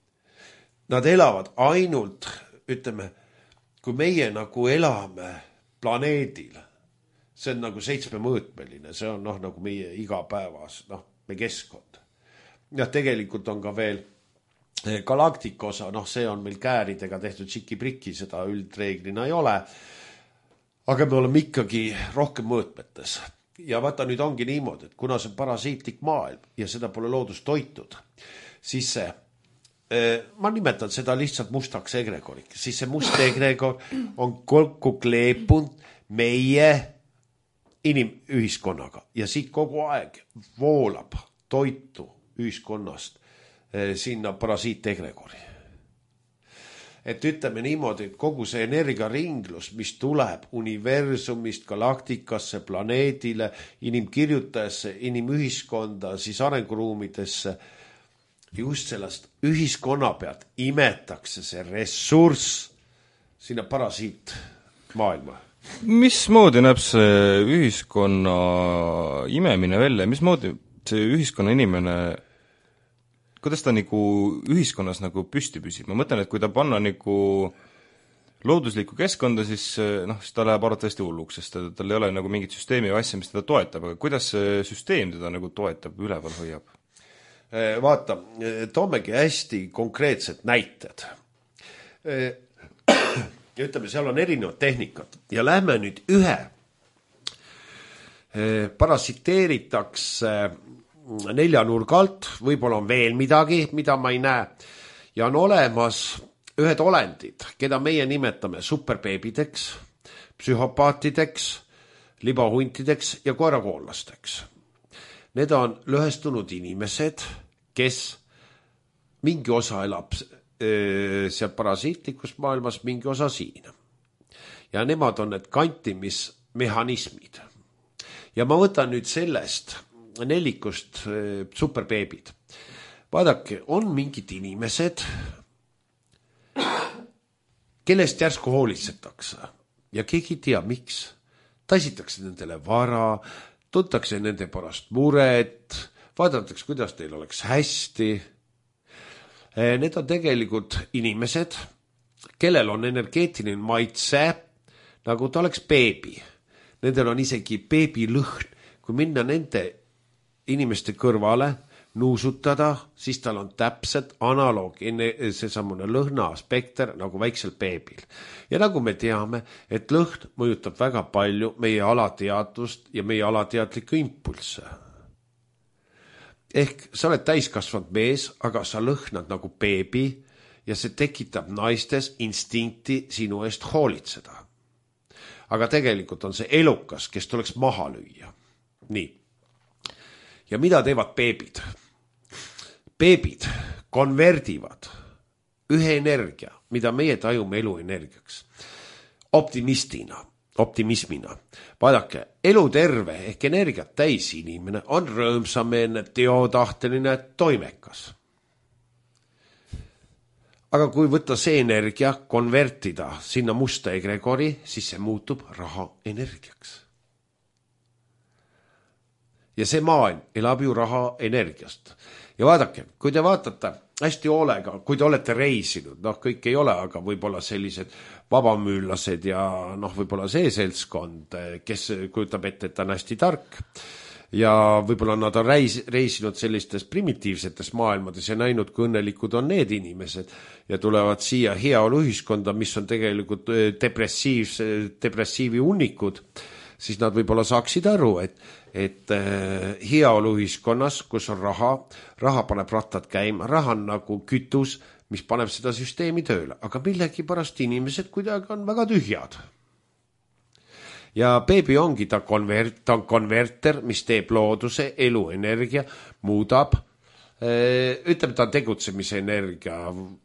Nad elavad ainult, ütleme, kui meie nagu elame planeedil, see on nagu seitsmemõõtmeline, see on noh, nagu meie igapäevas, noh, meie keskkond. Ja tegelikult on ka veel galaktika osa, noh, see on meil kääridega tehtud tšiki-priki, seda üldreeglina ei ole, aga me oleme ikkagi rohkem mõõtmetes. Ja vaata, nüüd ongi niimoodi, et kuna see on parasiitlik maailm ja seda pole loodus toitud, siis see ma nimetan seda lihtsalt mustaks egregoriks, siis see must egregor on kokku kleepunud meie inimühiskonnaga ja siit kogu aeg voolab toitu ühiskonnast sinna parasiit egregori. Et ütleme niimoodi, et kogu see energiaringlus, mis tuleb universumist, galaktikasse, planeedile, inimkirjutajasse, inimühiskonda, siis arenguruumidesse, just sellest ühiskonna pealt imetakse see ressurss sinna parasiit maailma. Mismoodi näeb see ühiskonna imemine välja? Mismoodi see ühiskonna inimene, kuidas ta nagu ühiskonnas nagu püsti püsib? Ma mõtlen, et kui ta panna nagu looduslikku keskkonda, siis, noh, siis ta läheb arvatavasti hulluks, sest tal ei ole nagu mingit süsteemi või asja, mis teda toetab, aga kuidas see süsteem teda nagu toetab, üleval hoiab? Vaata, toomegi hästi konkreetsed näited. Ja ütleme, seal on erinevad tehnikad ja lähme nüüd ühe. Parasiteeritakse neljanurgalt, võib-olla on veel midagi, mida ma ei näe. Ja on olemas ühed olendid, keda meie nimetame superbeebideks, psühhopaatideks, libahuntideks ja koerakoonlasteks. Need on lõhestunud inimesed, kes mingi osa elab seal parasiitlikus maailmas, mingi osa siin. Ja nemad on need kantimismehhanismid. Ja ma võtan nüüd sellest nelikust superbeebid. Vaadake, on mingid inimesed, kellest järsku hoolitsetakse ja keegi ei tea, miks. Taisitakse nendele vara, tuntakse nende pärast muret, vaadatakse, kuidas teil oleks hästi. Need on tegelikult inimesed, kellel on energeetiline maitse, nagu ta oleks beebi. Nendel on isegi beebi lõhn. Kui minna nende inimeste kõrvale, nuusutada, siis tal on täpselt analoog, see samune lõhna spekter nagu väiksel beebil. Ja nagu me teame, et lõhn mõjutab väga palju meie alateadvust ja meie alateadlikke impulsse. Ehk sa oled täiskasvanud mees, aga sa lõhnad nagu beebi ja see tekitab naistes instinkti sinu eest hoolitseda. Aga tegelikult on see elukas, kes tuleks maha lüüa. Nii. Ja mida teevad beebid? Beebid konverdivad ühe energia, mida meie tajume eluenergiaks, optimistina, optimismina. Vaadake, eluterve ehk energiat täis inimene on rõõmsameelne, teotahteline, toimekas. aga kui võtta see energia, konvertida sinna musta egregori, siis see muutub raha energiaks. Ja see maailm elab ju raha energiast. Ja vaadake, kui te vaatate hästi hoolega, kui te olete reisinud, noh kõik ei ole, aga võib-olla sellised vabamüüllased ja noh, võib-olla see seltskond, kes kujutab ette, et ta on hästi tark ja võib-olla nad on reis, reisinud sellistes primitiivsetes maailmades ja näinud, kui õnnelikud on need inimesed ja tulevad siia heaolu ühiskonda, mis on tegelikult depressiivse, depressiivi hunnikud, siis nad võib-olla saaksid aru, et et heaolu ühiskonnas, kus on raha, raha paneb rattad käima, raha on nagu kütus, mis paneb seda süsteemi tööle, aga millegi pärast inimesed kuidagi on väga tühjad. Ja beebi ongi ta, konvert, ta on konverter, mis teeb looduse, eluenergia, muudab, ütleme ta tegutsemise energia,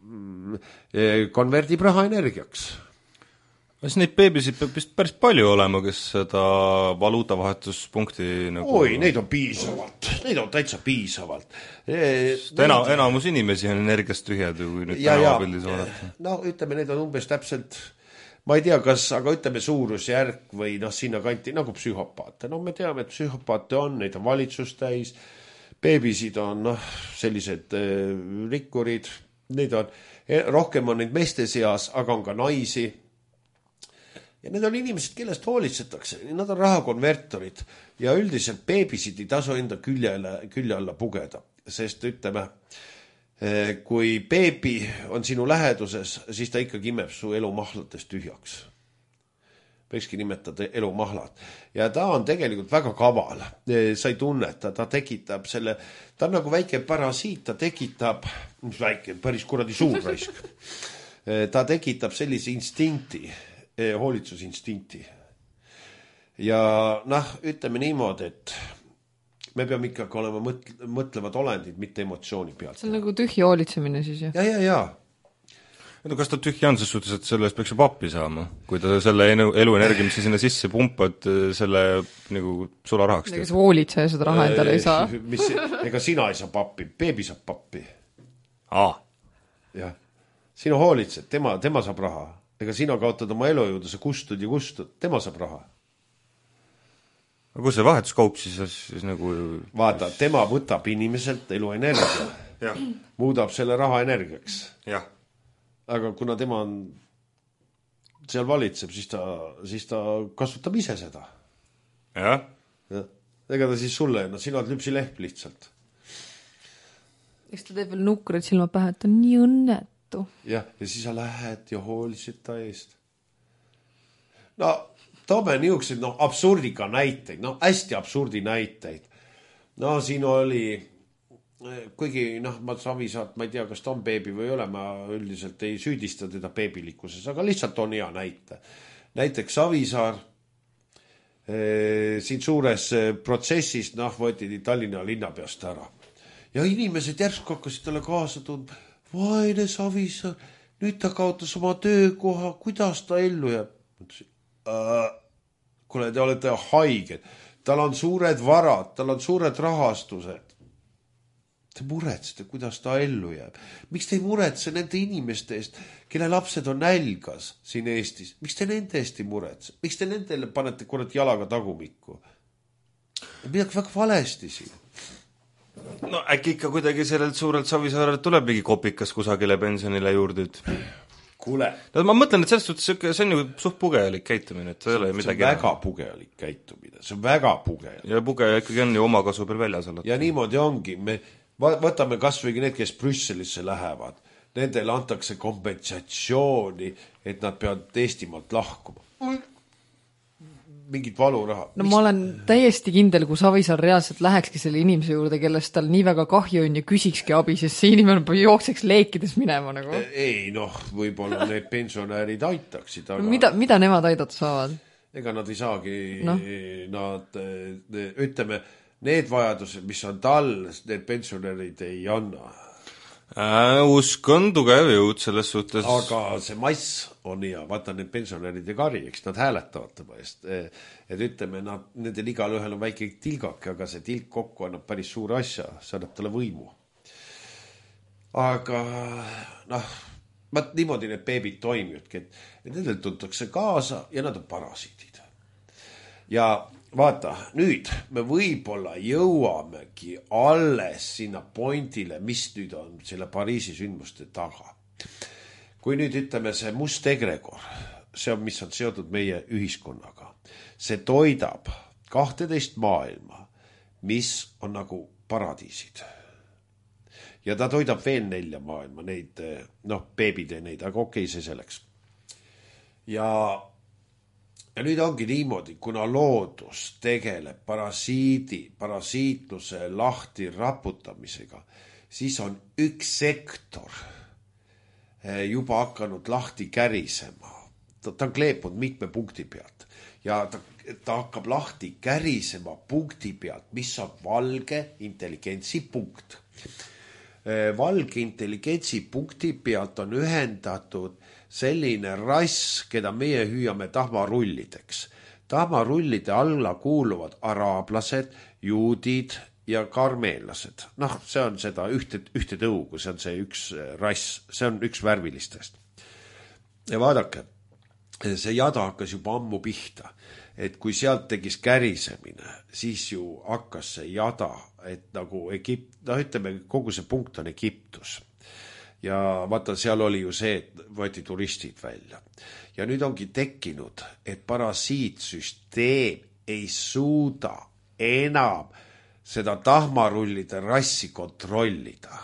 konverdib raha energiaks. Kas neid beebisid peab vist päris palju olema, kes seda valuutavahetuspunkti nagu... Oi, neid on piisavalt, neid on täitsa piisavalt. Ena, enamus inimesi on energiast tühjad, kui nüüd tänavapildis vaadata. No ütleme, neid on umbes täpselt, ma ei tea, kas, aga ütleme suurusjärk või noh, sinna kanti nagu psühhopaate. No me teame, et psühhopaate on, neid on valitsus täis, beebisid on noh, sellised äh, rikkurid, neid on, rohkem on neid meeste seas, aga on ka naisi. Ja need on inimesed, kellest hoolitsetakse, nad on rahakonvertorid ja üldiselt beebisid ei tasu enda külje, külje alla pugeda, sest ütleme, kui beebi on sinu läheduses, siis ta ikkagi imeb su elumahlatest tühjaks. Võikski nimetada elumahlad. Ja ta on tegelikult väga kaval. Sa ei tunneta, ta tekitab selle, ta on nagu väike parasiit, ta tekitab, mis väike, päris kuradi suur raisk. Ta tekitab sellise instinkti, hoolitsusinstinkti. Ja noh, ütleme niimoodi, et me peame ikkagi olema mõtle, mõtlevad olendid, mitte emotsiooni pealt. See on nagu tühja hoolitsemine siis, jah? Ja, ja, ja. No, kas ta tühja on ses suhtes, et selle eest peaks ju pappi saama, kui ta selle eluenergia, mis sinna sisse pumpad, selle nagu sula rahaks. Kes hoolitseja seda raha endale ei saa. Mis, ega sina ei saa pappi, beebi saab pappi. Aa. Jah, sina hoolitsed, tema, tema saab raha. Ega sina kaotad oma elujõudu, sa kustud ja kustud, tema saab raha. Aga kus see vahetuskaup siis, siis nagu... Vaata, tema võtab inimeselt eluenergia, ja. muudab selle raha energiaks. Jah. Aga kuna tema on seal valitseb, siis ta, siis ta kasutab ise seda. Jah. Ja. Ega ta siis sulle, no sina oled lüpsi leht lihtsalt. Eks ta teeb veel nukkurid silma pähe, et on nii õnnet. Ja, ja siis sa lähed ja hoolisid ta eest. No, toome niisugused no, absurdika näiteid, no hästi absurdi näiteid. No siin oli, kuigi noh, ma Savisaart, ma ei tea, kas ta on beebi või ei ole, ma üldiselt ei süüdista teda beebilikkuses, aga lihtsalt on hea näite. Näiteks Savisaar eh, siin suures protsessis, noh, võeti Tallinna linnapeast ära. Ja inimesed järsku hakkasid talle kaasa tundma, vaene Savisaar, nüüd ta kaotas oma töökoha, kuidas ta ellu jääb? Äh, kuule, te olete haiged, tal on suured varad, tal on suured rahastused. Te muretsete, kuidas ta ellu jääb. Miks te ei muretse nende inimeste eest, kelle lapsed on nälgas siin Eestis? Miks te nende eest ei muretse? Miks te nendele panete kurat jalaga tagumikku? Midagi väga valesti siin. No äkki ikka kuidagi sellelt suurelt Savisaarelt tuleb mingi kopikas kusagile pensionile juurde. Kuule. No, ma mõtlen, et selles suhtes see on ju suht pugelik käitumine. Et see, see, see on väga pugelik käitumine. See on väga pugelik. Ja pugeja ikkagi on ju oma kasu peal väljas alati. Ja niimoodi ongi. Me võtame kas või need, kes Brüsselisse lähevad. Nendele antakse kompensatsiooni, et nad peavad Eestimaalt lahkuma. Mingit valuraha. No ma olen täiesti kindel, kui Savisaar reaalselt lähekski selle inimese juurde, kellest tal nii väga kahju on ja küsikski abi, sest see inimene jookseks leekides minema nagu. Ei, noh, võib-olla need pensionäärid aitaksid. Aga... No, mida, mida nemad aidata saavad? Ega nad ei saagi, no. Nad, ütleme, need vajadused, mis on tal, need pensionäärid ei anna. Äh, usk on tugev jõud selles suhtes. Aga see mass on hea, vaata need pensionäride kari, eks nad hääletavad tema eest. Et ütleme, nad, nendel igal ühel on väike tilgak, aga see tilk kokku annab päris suure asja, see annab talle võimu. Aga noh, vaat niimoodi need beebid toimivadki, et, et nendel tuntakse kaasa ja nad on parasiidid. Ja vaata, nüüd me võib-olla jõuamegi alles sinna pointile, mis nüüd on selle Pariisi sündmuste taga. Kui nüüd ütleme see must egregor, see on, mis on seotud meie ühiskonnaga, see toidab kahteteist maailma, mis on nagu paradiisid. Ja ta toidab veel nelja maailma, neid, noh, beebid ja neid, aga okei, see selleks. Ja, ja nüüd ongi niimoodi, kuna loodus tegeleb parasiidi, parasiitluse lahti raputamisega, siis on üks sektor juba hakanud lahti kärisema. Ta, ta on kleepunud mitme punkti pealt ja ta, ta hakkab lahti kärisema punkti pealt, mis on valge intelligentsi punkt. Valge intelligentsi punkti pealt on ühendatud selline rass, keda meie hüüame tahmarullideks. Tahmarullide alla kuuluvad araablased, juudid ja karmeenlased. Noh, see on seda ühte, ühte tõugu, see on see üks rass, see on üks värvilistest. Ja vaadake, see jada hakkas juba ammu pihta, et kui sealt tegis kärisemine, siis ju hakkas see jada, et nagu Egipt, noh ütleme, kogu see punkt on Egiptus. Ja vaata, seal oli ju see, et võeti turistid välja. Ja nüüd ongi tekkinud, et parasiitsüsteem ei suuda enam seda tahmarullide rassi kontrollida.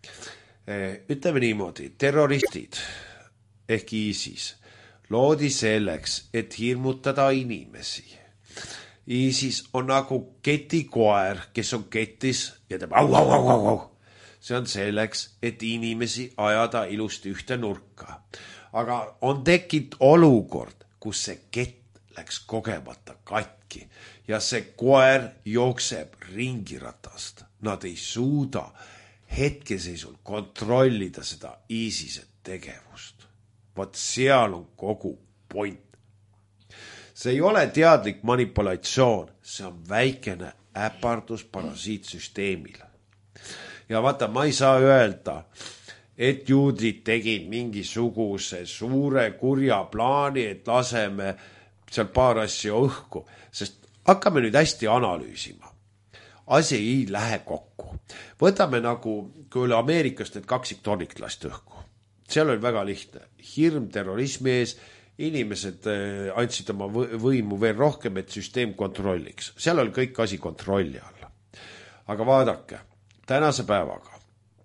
Ütleme niimoodi, terroristid ehk ISIS loodi selleks, et hirmutada inimesi. ISIS on nagu ketikoer, kes on ketis ja teeb au, au, au, au, au. See on selleks, et inimesi ajada ilusti ühte nurka. Aga on tekkinud olukord, kus see kett läks kogemata katki ja see koer jookseb ringiratast. Nad ei suuda hetkeseisul kontrollida seda ISISe tegevust. Vaat seal on kogu point. See ei ole teadlik manipulatsioon, see on väikene äpardus parasiitsüsteemile. Ja vaata, ma ei saa öelda, et juudid tegid mingisuguse suure kurja plaani, et laseme seal paar asja õhku, sest hakkame nüüd hästi analüüsima. Asi ei lähe kokku. Võtame nagu, kui oli Ameerikast, et kaksiktornik lasti õhku. Seal oli väga lihtne. Hirm terrorismi ees, inimesed andsid oma võimu veel rohkem, et süsteem kontrolliks. Seal oli kõik asi kontrolli alla. Aga vaadake, tänase päevaga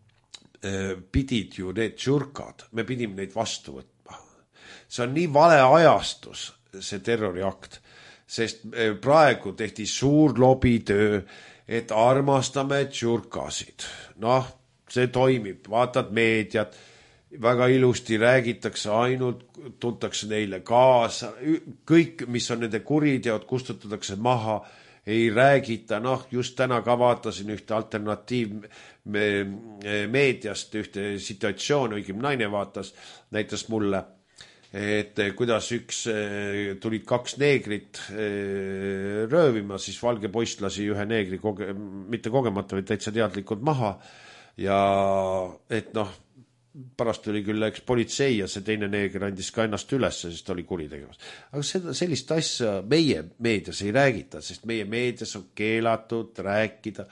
pidid ju need tšurkad, me pidime neid vastu võtma. See on nii vale ajastus, see terroriakt, sest praegu tehti suur lobitöö, et armastame tšurkasid. Noh, see toimib, vaatad meediat, väga ilusti räägitakse ainult, tuntakse neile kaasa, kõik, mis on nende kuriteod, kustutatakse maha, ei räägita, noh, just täna ka vaatasin ühte alternatiiv meediast, ühte situatsioon, õigem naine vaatas, näitas mulle, et kuidas üks, tulid kaks neegrit röövima, siis valge poiss lasi ühe neegri, koge, mitte kogemata, vaid täitsa teadlikult maha ja et noh, pärast tuli küll eks politsei ja see teine neeger andis ka ennast üles, sest oli kuritegevus. Aga seda, sellist asja meie meedias ei räägita, sest meie meedias on keelatud rääkida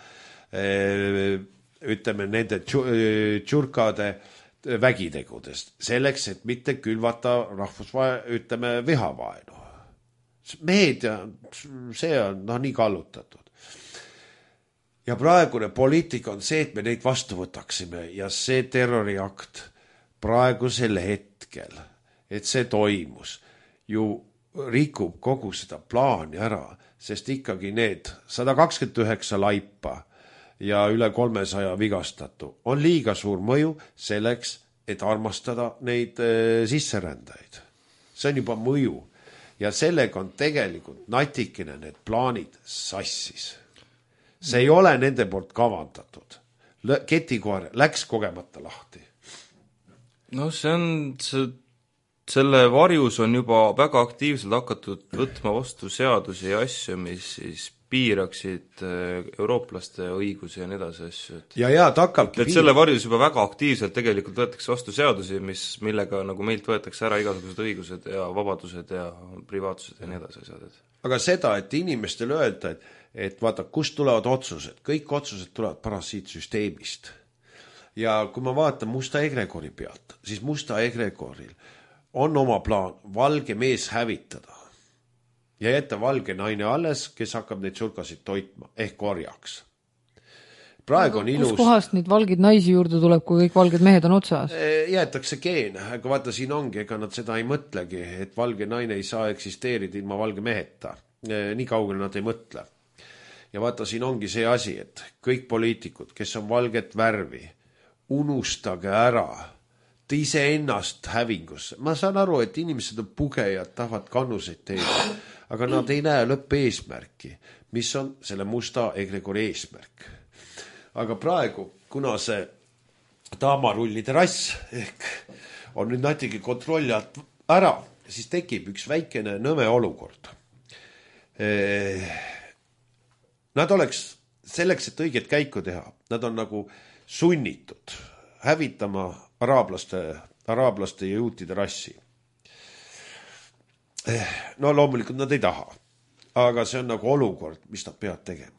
ütleme nende tšurkade vägitegudest, selleks, et mitte külvata rahvusvahe, ütleme vihavaenu. Meedia, see on no, nii kallutatud. Ja praegune poliitika on see, et me neid vastu võtaksime ja see terroriakt praegusel hetkel, et see toimus, ju rikub kogu seda plaani ära, sest ikkagi need sada kakskümmend üheksa laipa ja üle kolmesaja vigastatu on liiga suur mõju selleks, et armastada neid e, sisserändajaid. See on juba mõju ja sellega on tegelikult natikene need plaanid sassis. See ei ole nende poolt kavandatud. Ketikoer läks kogemata lahti. No see on, see, selle varjus on juba väga aktiivselt hakatud võtma vastu seadusi ja asju, mis siis piiraksid eurooplaste õigusi ja nii edasi asju. Et, ja ja ta hakkabki et selle varjus juba väga aktiivselt tegelikult võetakse vastu seadusi, mis, millega nagu meilt võetakse ära igasugused õigused ja vabadused ja privaatsused ja nii edasi asjad. Aga seda, et inimestele öelda, et, et vaata, kust tulevad otsused, kõik otsused tulevad parasiitsüsteemist. Ja kui ma vaatan Musta Egregori pealt, siis Musta Egregoril on oma plaan valge mees hävitada ja jätta valge naine alles, kes hakkab neid surkasid toitma, ehk orjaks. Praegu on ilus... Kus kohast neid valgeid naisi juurde tuleb, kui kõik valged mehed on otsas? Jäetakse geen, aga vaata, siin ongi, ega nad seda ei mõtlegi, et valge naine ei saa eksisteerida ilma valge meheta. Nii kaugele nad ei mõtle. Ja vaata, siin ongi see asi, et kõik poliitikud, kes on valget värvi, unustage ära, te ise ennast hävingusse. Ma saan aru, et inimesed on pugejad, tahavad kannuseid teha, aga nad ei näe lõpp eesmärki, mis on selle Musta Egregori eesmärk. Aga praegu, kuna see taamarullide rass ehk on nüüd natigi kontrolli alt ära, siis tekib üks väikene nõme olukord. Nad oleks selleks, et õiget käiku teha, nad on nagu sunnitud hävitama araablaste, araablaste ja juutide rassi. No loomulikult nad ei taha, aga see on nagu olukord, mis nad peavad tegema.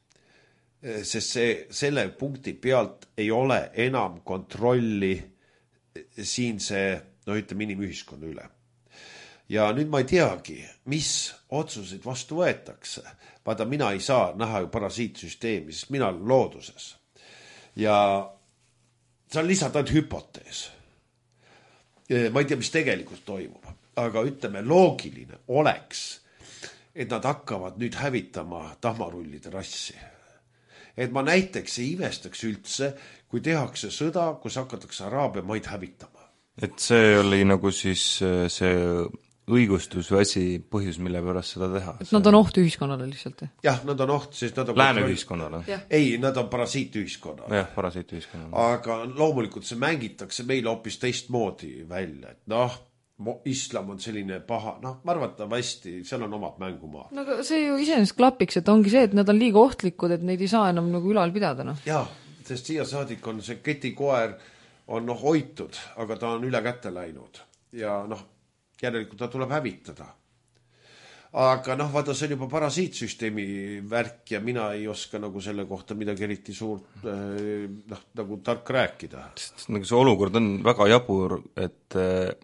Sest see, selle punkti pealt ei ole enam kontrolli siin see, no ütleme, inimühiskonna üle. Ja nüüd ma ei teagi, mis otsuseid vastu võetakse. Vaata, mina ei saa näha ju parasiitsüsteemi, sest mina olen looduses. Ja see on lihtsalt ainult hüpotees. Ma ei tea, mis tegelikult toimub, aga ütleme, loogiline oleks, et nad hakkavad nüüd hävitama tahmarullide rassi. Et ma näiteks ei imestaks üldse, kui tehakse sõda, kus hakatakse Araabia maid hävitama. Et see oli nagu siis see õigustus või asi põhjus, mille pärast seda teha. Et nad on oht ühiskonnale lihtsalt. Jah, nad on oht, sest nad on... Lääne ühiskonnale. Ei, nad on parasiitühiskonnale. Jah, parasiitühiskonnale. Aga loomulikult see mängitakse meile hoopis teistmoodi välja. Et noh, islam on selline paha, noh, ma arvatan hästi, seal on omad mängumaa. No aga see ju iseenesest klapiks, et ongi see, et nad on liiga ohtlikud, et neid ei saa enam nagu ülal pidada. No. Jaa, sest siia saadik on see ketikoer on noh hoitud, aga ta on üle kätte läinud. Ja noh, järelikult ta tuleb hävitada. Aga noh, vaata, see on juba parasiitsüsteemi värk ja mina ei oska nagu selle kohta midagi eriti suurt noh, nagu tark rääkida. Nagu see olukord on väga jabur, et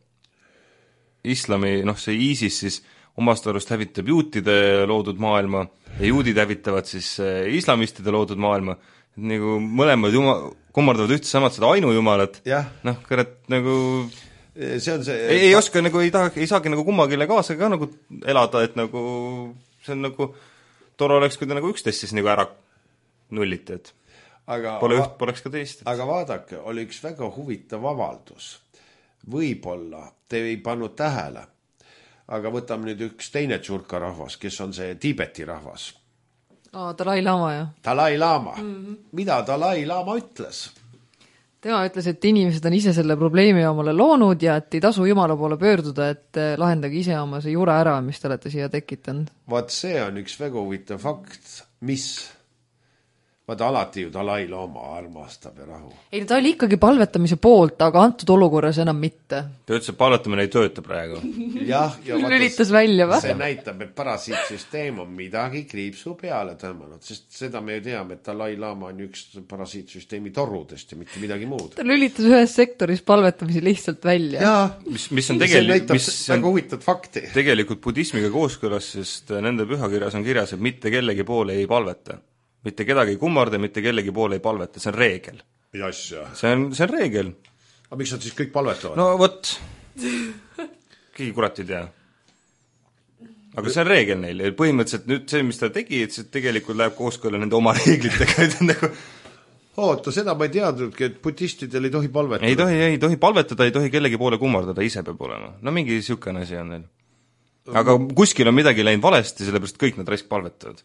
islami, noh see ISIS siis omast arust hävitab juutide loodud maailma ja juudid hävitavad siis islamistide loodud maailma. Et nagu mõlemad juma, kummardavad ühtse samad seda ainujumalat. Noh, kõret nagu see on see... Ei, ei oska nagu, ei, taha, ei saagi nagu kummagile kaasa ka nagu elada, et nagu see on nagu tore oleks, kui ta nagu üksteist siis nagu ära nulliti, et aga, pole üht, poleks ka teist. Et... Aga vaadake, oli üks väga huvitav avaldus. Võib-olla te ei pannud tähele, aga võtame nüüd üks teine tšurka rahvas, kes on see Tiibeti rahvas. Oh, Dalai Lama, jah. Dalai Lama. Mm-hmm. Mida Dalai Lama ütles? Tema ütles, et inimesed on ise selle probleemi omale loonud ja et ei tasu Jumala poole pöörduda, et lahendage ise oma see jura ära, mis te olete siia tekitanud. Vaat see on üks väga huvitav fakt, mis... Vaata alati ju Dalai Lama armastab ja rahu. Ei, ta oli ikkagi palvetamise poolt, aga antud olukorras enam mitte. Ta ütles, et palvetamine ei tööta praegu. Jah, ja lülitas välja, või? See näitab, et parasiitsüsteem on midagi kriipsu peale tõmmanud, sest seda me ju teame, et Dalai Lama on üks parasiitsüsteemi torudest ja mitte midagi muud. Ta lülitas ühes sektoris palvetamise lihtsalt välja. Ja, mis, mis on tegelikult, mis väga huvitatud fakti. Tegelikult budismiga kooskõlas, sest nende pühakirjas on kirjas, et mitte kellegi poole ei palveta. Mitte kedagi ei kummarda, mitte kellegi poole ei palveta, see on reegel. Jasja. See on, see on reegel. Aga miks nad siis kõik palvetavad? No võt, keegi kurat ei tea. Aga see on reegel neil. Põhimõtteliselt nüüd see, mis ta tegi, et see tegelikult läheb kooskõlla nende oma reeglitega. Oota, seda ma ei teadnudki, et budistidel ei tohi palvetada. Ei tohi, ei tohi palvetada, ei tohi kellegi poole kummardada, ise peab olema. No mingi siukene asi on neil. Aga kuskil on midagi läinud valesti, sellepärast kõik nad raisk palvetavad.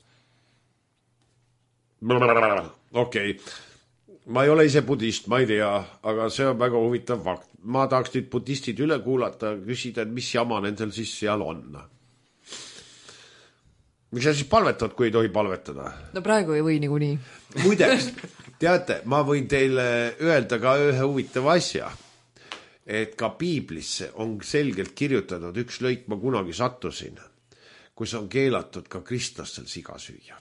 Okei, okay. Ma ei ole ise budist, ma ei tea, aga see on väga huvitav fakt. Ma tahaks nüüd budistid üle kuulata, küsida, mis jama nendel siis seal on. miks sa siis palvetad, kui ei tohi palvetada? No praegu ei või niikuinii. Muideks, teate, ma võin teile öelda ka ühe huvitava asja, et ka piiblisse on selgelt kirjutatud üks lõik, ma kunagi sattusin, kus on keelatud ka kristlastel siga süüa.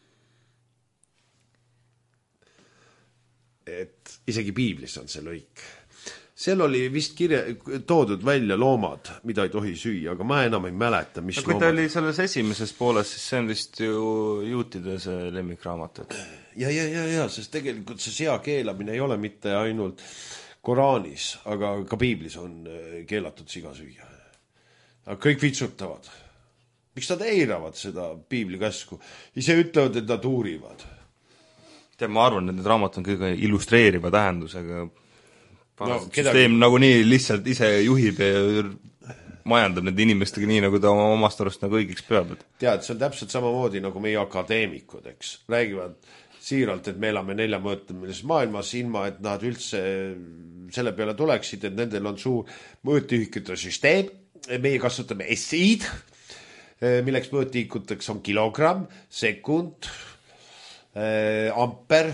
Et isegi piiblis on see lõik. Seal oli vist kirja, toodud välja loomad, mida ei tohi süüa, aga ma enam ei mäleta, mis no, kui loomad. ta oli selles esimeses pooles, siis see on vist ju juutide see lemmikraamat. Et... Ja, ja, ja, ja, sest tegelikult see sea keelamine ei ole mitte ainult Koraanis, aga ka piiblis on keelatud siga süüa. Aga kõik vitsutavad. Miks nad eiravad seda piibli käsku? Ise ütlevad, et nad uurivad. Tead, ma arvan, et need raamat on kõige illustreeriva tähendusega. No, süsteem kedagi... nagu nii lihtsalt ise juhib ja majandab need inimestega nii, nagu ta oma omast arust nagu õigeks peab. Et... Tead, see on täpselt samamoodi nagu meie akadeemikud, eks. Räägivad siiralt, et me elame neljamõõtmelises maailmas, ilma et nad üldse selle peale tuleksid, et nendel on suur mõõtühikute süsteem. Meie kasutame S-id, milleks mõõtühikuteks on kilogramm, sekund, amper,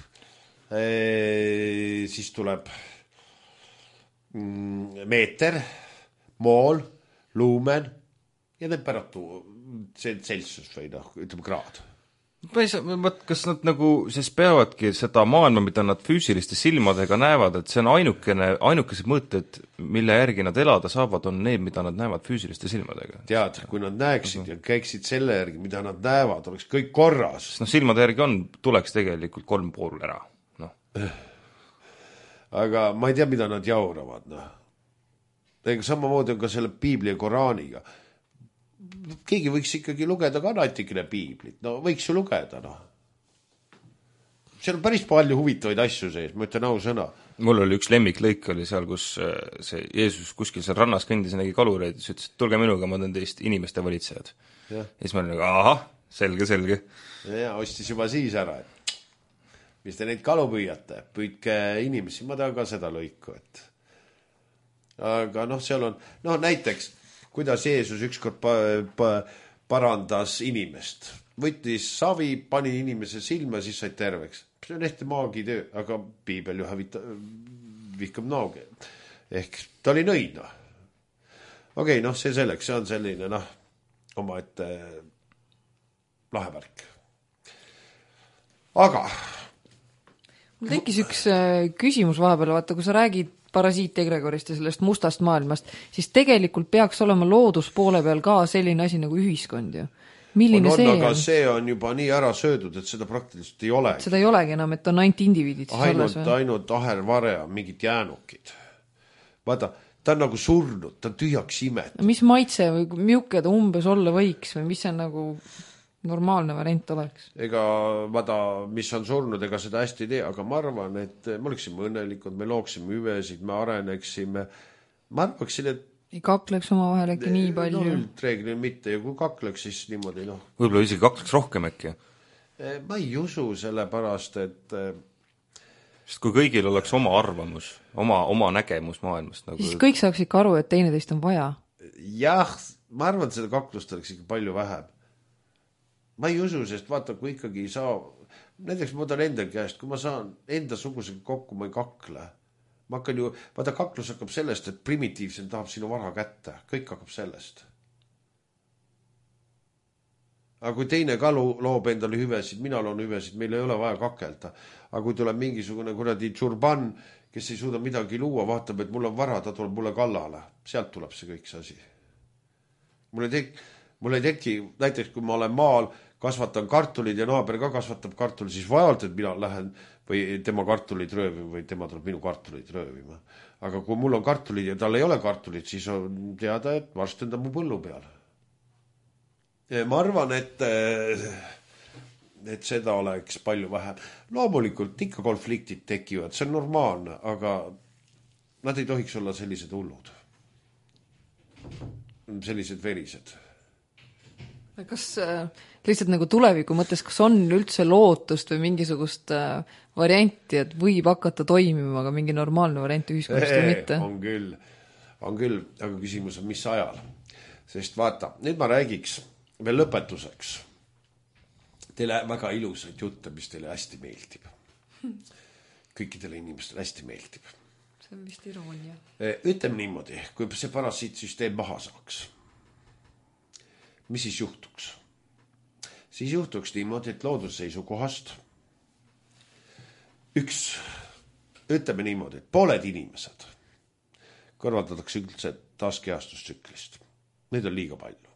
siis tuleb meeter, mool, luumen ja temperatuur, see Celsius või noh, ütleme kraad. Võt, kas nad nagu siis peavadki seda maailma, mida nad füüsiliste silmadega näevad, et see on ainukene, ainukesed mõtted, mille järgi nad elada saavad, on need, mida nad näevad füüsiliste silmadega. Tead, kui nad näeksid uh-huh. ja käiksid selle järgi, mida nad näevad, oleks kõik korras. No silmade järgi on, tuleks tegelikult kolm pool ära. No. Aga ma ei tea, mida nad jauravad. No. Ega samamoodi on ka selle piibli ja Koraaniga. Keegi võiks ikkagi lugeda ka natikene piiblit. No võiks ju lugeda, noh. Seal on päris palju huvitavaid asju sees, ma ütlen au sõna. Mul oli üks lemmiklõik oli seal, kus see Jeesus kuskil seal rannas kõndis nägi kalureid, siis ütles, et tulge minuga, ma olen teist inimeste valitsejad. Ja, ja siis ma olin nagu, ahah, selge, selge. Ja, ja ostis juba siis ära, et mis te neid kalu püüate, püüdke inimesi, ma tahan ka seda lõiku, et aga noh, seal on, noh näiteks, kuidas Jeesus ükskord pa, pa, parandas inimest. Võttis savi, pani inimese silma, siis said terveks. See on ehti maagitöö, aga piibel ju hävita, vihkab nooge. Ehk ta oli nõina. Okei, okay, noh, see selleks, see on selline, noh, oma ette lahevärk. Aga mul tekkis üks küsimus vahepeal, vaata, kui sa räägid parasiitegregorist ja sellest mustast maailmast, siis tegelikult peaks olema looduspoole peal ka selline asi nagu ühiskond ju. Milline on, on, see aga on? See on juba nii ära söödud, et seda praktiliselt ei ole. Seda ei olegi enam, et on ainult indiviidid. Ainult, ainult ahervare on mingid jäänukid. Vaata, ta on nagu surnud, ta on tühjaks imet. Mis maitse või miuke ta umbes olla võiks või mis see nagu normaalne variant oleks? Ega vaata, mis on surnud, ega seda hästi ei tee, aga ma arvan, et me oleksime õnnelikud, me looksime hüvesid, me areneksime. Ma arvaksin, et ei kakleks oma vahel äkki nii palju. No üldreeglil mitte ja kui kakleks, siis niimoodi noh. Võib-olla isegi kakleks rohkem äkki? Ma ei usu selle pärast, et sest kui kõigil oleks oma arvamus, oma, oma nägemus maailmast nagu... siis kõik saaks ikka aru, et teine teist on vaja. Jah, ma arvan, et seda kaklust oleks ikka palju vähem. Ma ei usu, sest vaata, kui ikkagi ei saa, näiteks ma võtan enda käest, kui ma saan enda sugusega kokku, ma ei kakle. Ma hakkan ju, vaata, kaklus hakkab sellest, et primitiivsel tahab sinu vara kätte. Kõik hakkab sellest. Aga kui teine ka loob endale hüvesid, mina loon hüvesid, meil ei ole vaja kakelda. Aga kui tuleb mingisugune kuradi tšurban, kes ei suuda midagi luua, vaatab, et mul on vara, ta tuleb mulle kallale. Sealt tuleb see kõik see asi. Mul ei tek, mul ei teki, näiteks kui ma olen maal, kasvatan kartulid ja naaber ka kasvatab kartulid, siis vajalt, et mina lähen või tema kartulid röövima või tema tuleb minu kartulid röövima. Aga kui mul on kartulid ja tal ei ole kartulid, siis on teada, et varsti on ta mu põllu peal. Ma arvan, et, et seda oleks palju vähem. Loomulikult ikka konfliktid tekivad, see on normaalne, aga nad ei tohiks olla sellised hullud. Sellised verised. Kas äh, lihtsalt nagu tuleviku mõttes, kas on üldse lootust või mingisugust äh, varianti, et võib hakata toimima, aga mingi normaalne variant ühiskonnast või mitte? On küll, on küll, aga küsimus on mis ajal. Sest vaata, nüüd ma räägiks veel lõpetuseks teile väga ilusaid jutte, mis teile hästi meeldib. Kõikidele inimestele hästi meeldib. See on vist iroonia. Ütleme niimoodi, kui see parasiitsüsteem maha saaks, mis siis juhtuks? Siis juhtuks niimoodi, et loodusseisukohast üks, ütleme niimoodi, et pooled inimesed kõrvaldatakse üldse taaskeastustsüklist. Neid on liiga palju.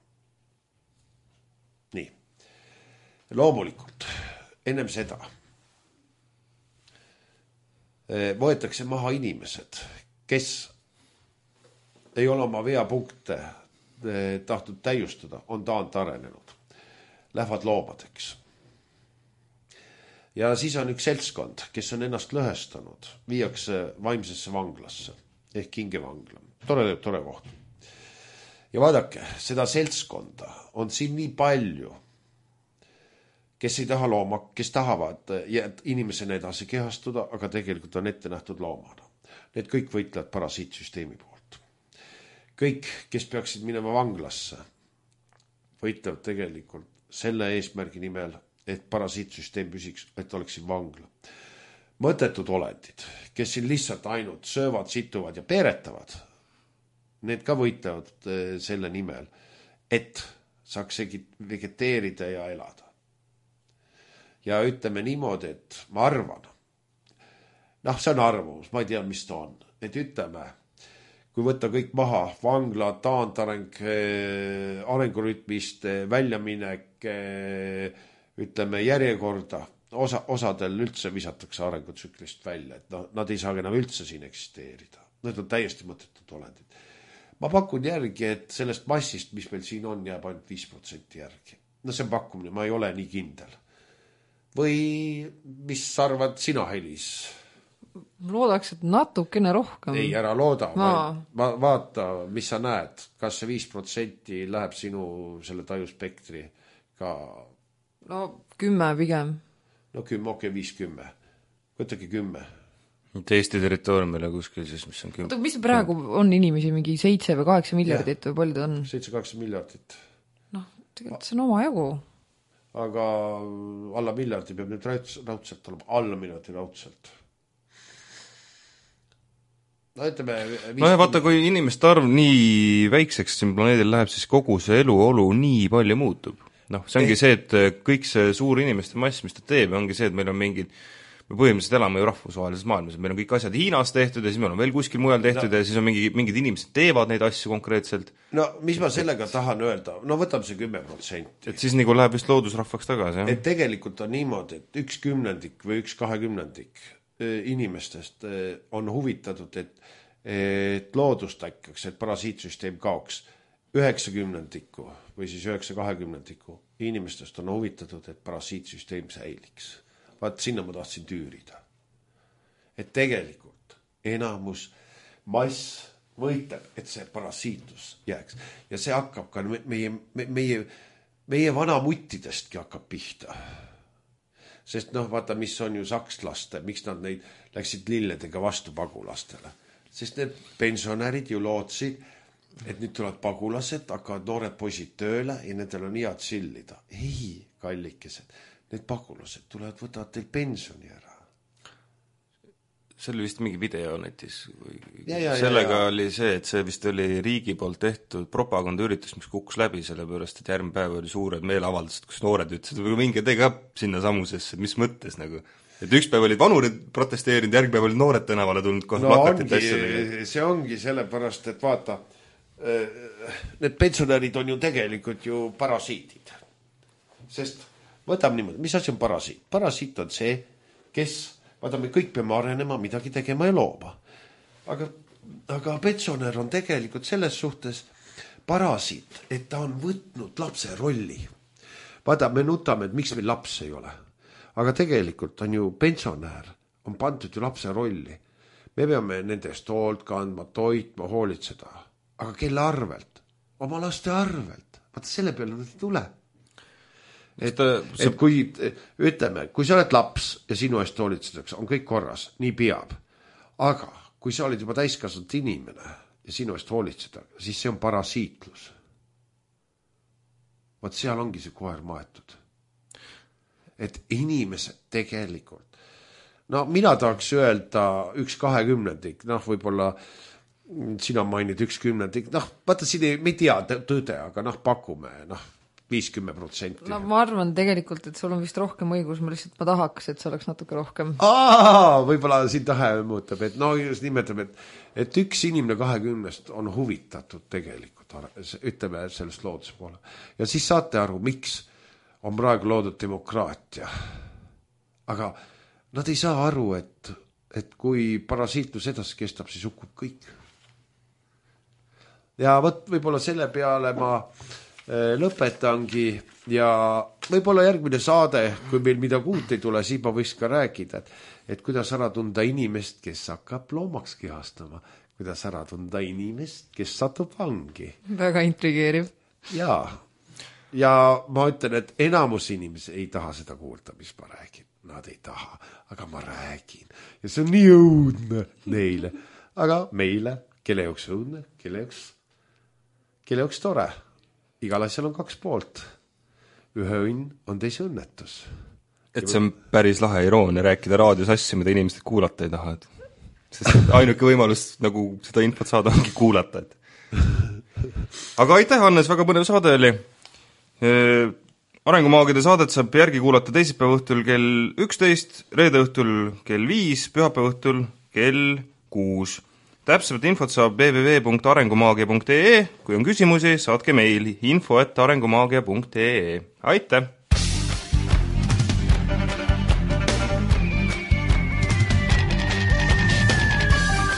Nii. Loomulikult, ennem seda võetakse maha inimesed, kes ei ole oma veapunkte tahtnud täiustada, on taant arenenud. Lähevad loomadeks. Ja siis on üks seltskond, kes on ennast lõhestanud, viiakse vaimsesse vanglasse ehk hingevangla. Tore, tore koht. Ja vaadake, seda seltskonda on siin nii palju, kes ei taha looma, kes tahavad inimesena edasi kehastuda, aga tegelikult on ette nähtud loomana. Need kõik võitlevad parasiitsüsteemi poolt. Kõik, kes peaksid minema vanglasse, võitlevad tegelikult selle eesmärgi nimel, et parasiitsüsteem püsiks, et oleksid vangla. Mõttetud olendid, kes siin lihtsalt ainult söövad, situvad ja peeretavad, need ka võitlevad selle nimel, et saaks vegeteerida ja elada. Ja ütleme niimoodi, et ma arvan, noh, see on arvamus, ma ei tea, mis ta on, et ütleme, kui võtta kõik maha, vangla, taantareng, arengurütmist, väljaminek, ütleme järjekorda, osa, osadel üldse visatakse arengutsüklist välja, et no, nad ei saa enam üldse siin eksisteerida. Need on täiesti mõttetud olendid. Ma pakun järgi, et sellest massist, mis meil siin on, jääb ainult viis protsenti järgi. No see on pakkumine, ma ei ole nii kindel. Või mis arvad sina, Helis? Loodaks, et natukene rohkem. Ei, ära looda. Va, vaata, mis sa näed. Kas see viis protsenti läheb sinu selle tajuspektri ka... No kümme pigem. No kümme, okei, viis kümme. Võtagi kümme. Eesti territooriumile kuskil siis, mis on kümme. Oota, mis praegu on inimesi mingi seitse või kaheksa miljardit või palju ta on? seitse kaheksa miljardit. Noh, tegelikult see on oma jagu. Aga alla miljardi peab nüüd raudselt olema. Alla miljardi raudselt. No, ütleme, no ja vaata, kui inimeste arv nii väikseks siin planeedil läheb, siis kogu see eluolu nii palju muutub. Noh, see ongi see, et kõik see suur inimeste mass, mis ta teeb, ongi see, et meil on mingid, me põhimõtteliselt elame ju rahvusvahelises maailmas, meil on kõik asjad Hiinas tehtud ja siis meil on veel kuskil mujal tehtud no. Ja siis on mingi, mingid inimesed teevad neid asju konkreetselt. No, mis ma sellega tahan öelda? No võtame see kümme protsenti. Et siis nagu läheb vist loodusrahvaks tagasi, jah? Et tegelikult on niimoodi, et üks kümnendik või üks kahekümnendik inimestest on huvitatud, et, et loodust äkkaks, et parasiitsüsteem kaoks. üheksakümnendiku või siis üheksa kahekümnendiku inimestest on huvitatud, et parasiitsüsteem säiliks. Vaat sinna ma tahtsin tüürida. Et tegelikult enamus mass võitleb, et see parasiitus jääks. Ja see hakkab ka meie, meie, meie vanamuttidestki hakkab pihta. Sest noh, vaata, mis on ju sakslaste, miks nad neid läksid lilledega vastu pagulastele. Sest need pensionärid ju lootsid, et nüüd tulevad pagulased, hakkavad noored poisid tööle ja nendel on head sillida. Ei, kallikesed, need pagulased tulevad, võtavad teil pensioni ära. See oli vist mingi video netis. Ja, ja, sellega ja, ja. oli see, et see vist oli riigi poolt tehtud propagandaüritus, mis kukkus läbi selle pöörast, et järgmine päev oli suured meeleavaldused, kus noored ütlesid, või mingi tega sinna samusesse, mis mõttes nagu. Et üks päev olid vanurid protesteerinud, järgmine päev olid noored tänavale tulnud kohe no plakatit ongi, asjadega. See ongi sellepärast, et vaata, need pensionärid on ju tegelikult ju parasiitid. Sest võtame niimoodi, mis asi on parasiit? Parasiit on see, kes, vaata, me kõik peame arenema, midagi tegema ja looma. Aga, aga pensionär on tegelikult selles suhtes parasiit, et ta on võtnud lapse rolli. Vaata, me nutame, et miks meil laps ei ole. Aga tegelikult on ju pensionär, on pandud ju lapse rolli. Me peame nendest hoolt kandma, toitma, hoolitseda. Aga kelle arvelt? Oma laste arvelt. Vaata, selle peale nad ei tule. Et, ta, see... et kui, ütleme, kui sa oled laps ja sinu eest hoolitsedaks, on kõik korras, nii peab. Aga kui sa oled juba täiskasvanud inimene ja sinu eest hoolitseda, siis see on parasiitlus. Vaat seal ongi see koer maetud. et inimesed tegelikult, no mina tahaks öelda üks kahekümnendik, noh võib-olla sina mainid üks kümnendik, noh vaata siin ei, me ei tea tõde, aga noh pakume, noh viiskümmend protsenti. No ma arvan tegelikult, et sul on vist rohkem õigus, ma lihtsalt ma tahaks, et see oleks natuke rohkem. Aa, võib-olla siin tahe muutab, et no just nimetab, et, et üks inimene kahekümnest on huvitatud tegelikult, ütleme sellest looduse poole. Ja siis saate aru, miks on praegu loodud demokraatia. Aga nad ei saa aru, et, et kui parasiitlus edasi kestab, siis hukkub kõik. Ja võt, võib-olla selle peale ma lõpetangi ja võib-olla järgmine saade, kui meil midagi uut ei tule, siis ma võiks ka rääkida, et, et kuidas ära tunda inimest, kes hakkab loomaks kehastama, kuidas ära tunda inimest, kes satub vangi. Väga intrigeeriv. Ja, ja ma ütlen, et enamus inimesi ei taha seda kuulda, mis ma räägin. Nad ei taha, aga ma räägin. Ja see on nii õudne neile. Aga meile, kelle jaoks õudne, kelle jaoks, kelle jaoks tore. Igal asjal on kaks poolt. Ühe õnn on teise õnnetus. Et see on päris lahe iroonia rääkida raadios asju, mida inimesed kuulata ei taha. Sest ainuke võimalus nagu seda infot saada ongi kuulata. Et. Aga aitäh, Hannes, väga põnev saade oli. Arengumaagide saadet saab järgi kuulata teisipäeva õhtul kell üksteist, reede õhtul kell viis, pühapäeva õhtul kell kuus. Täpsemalt infot saab w w w punkt arengumaagia punkt e e. Kui on küsimusi, saatke meili info et arengumaagia punkt e e. Aitäh!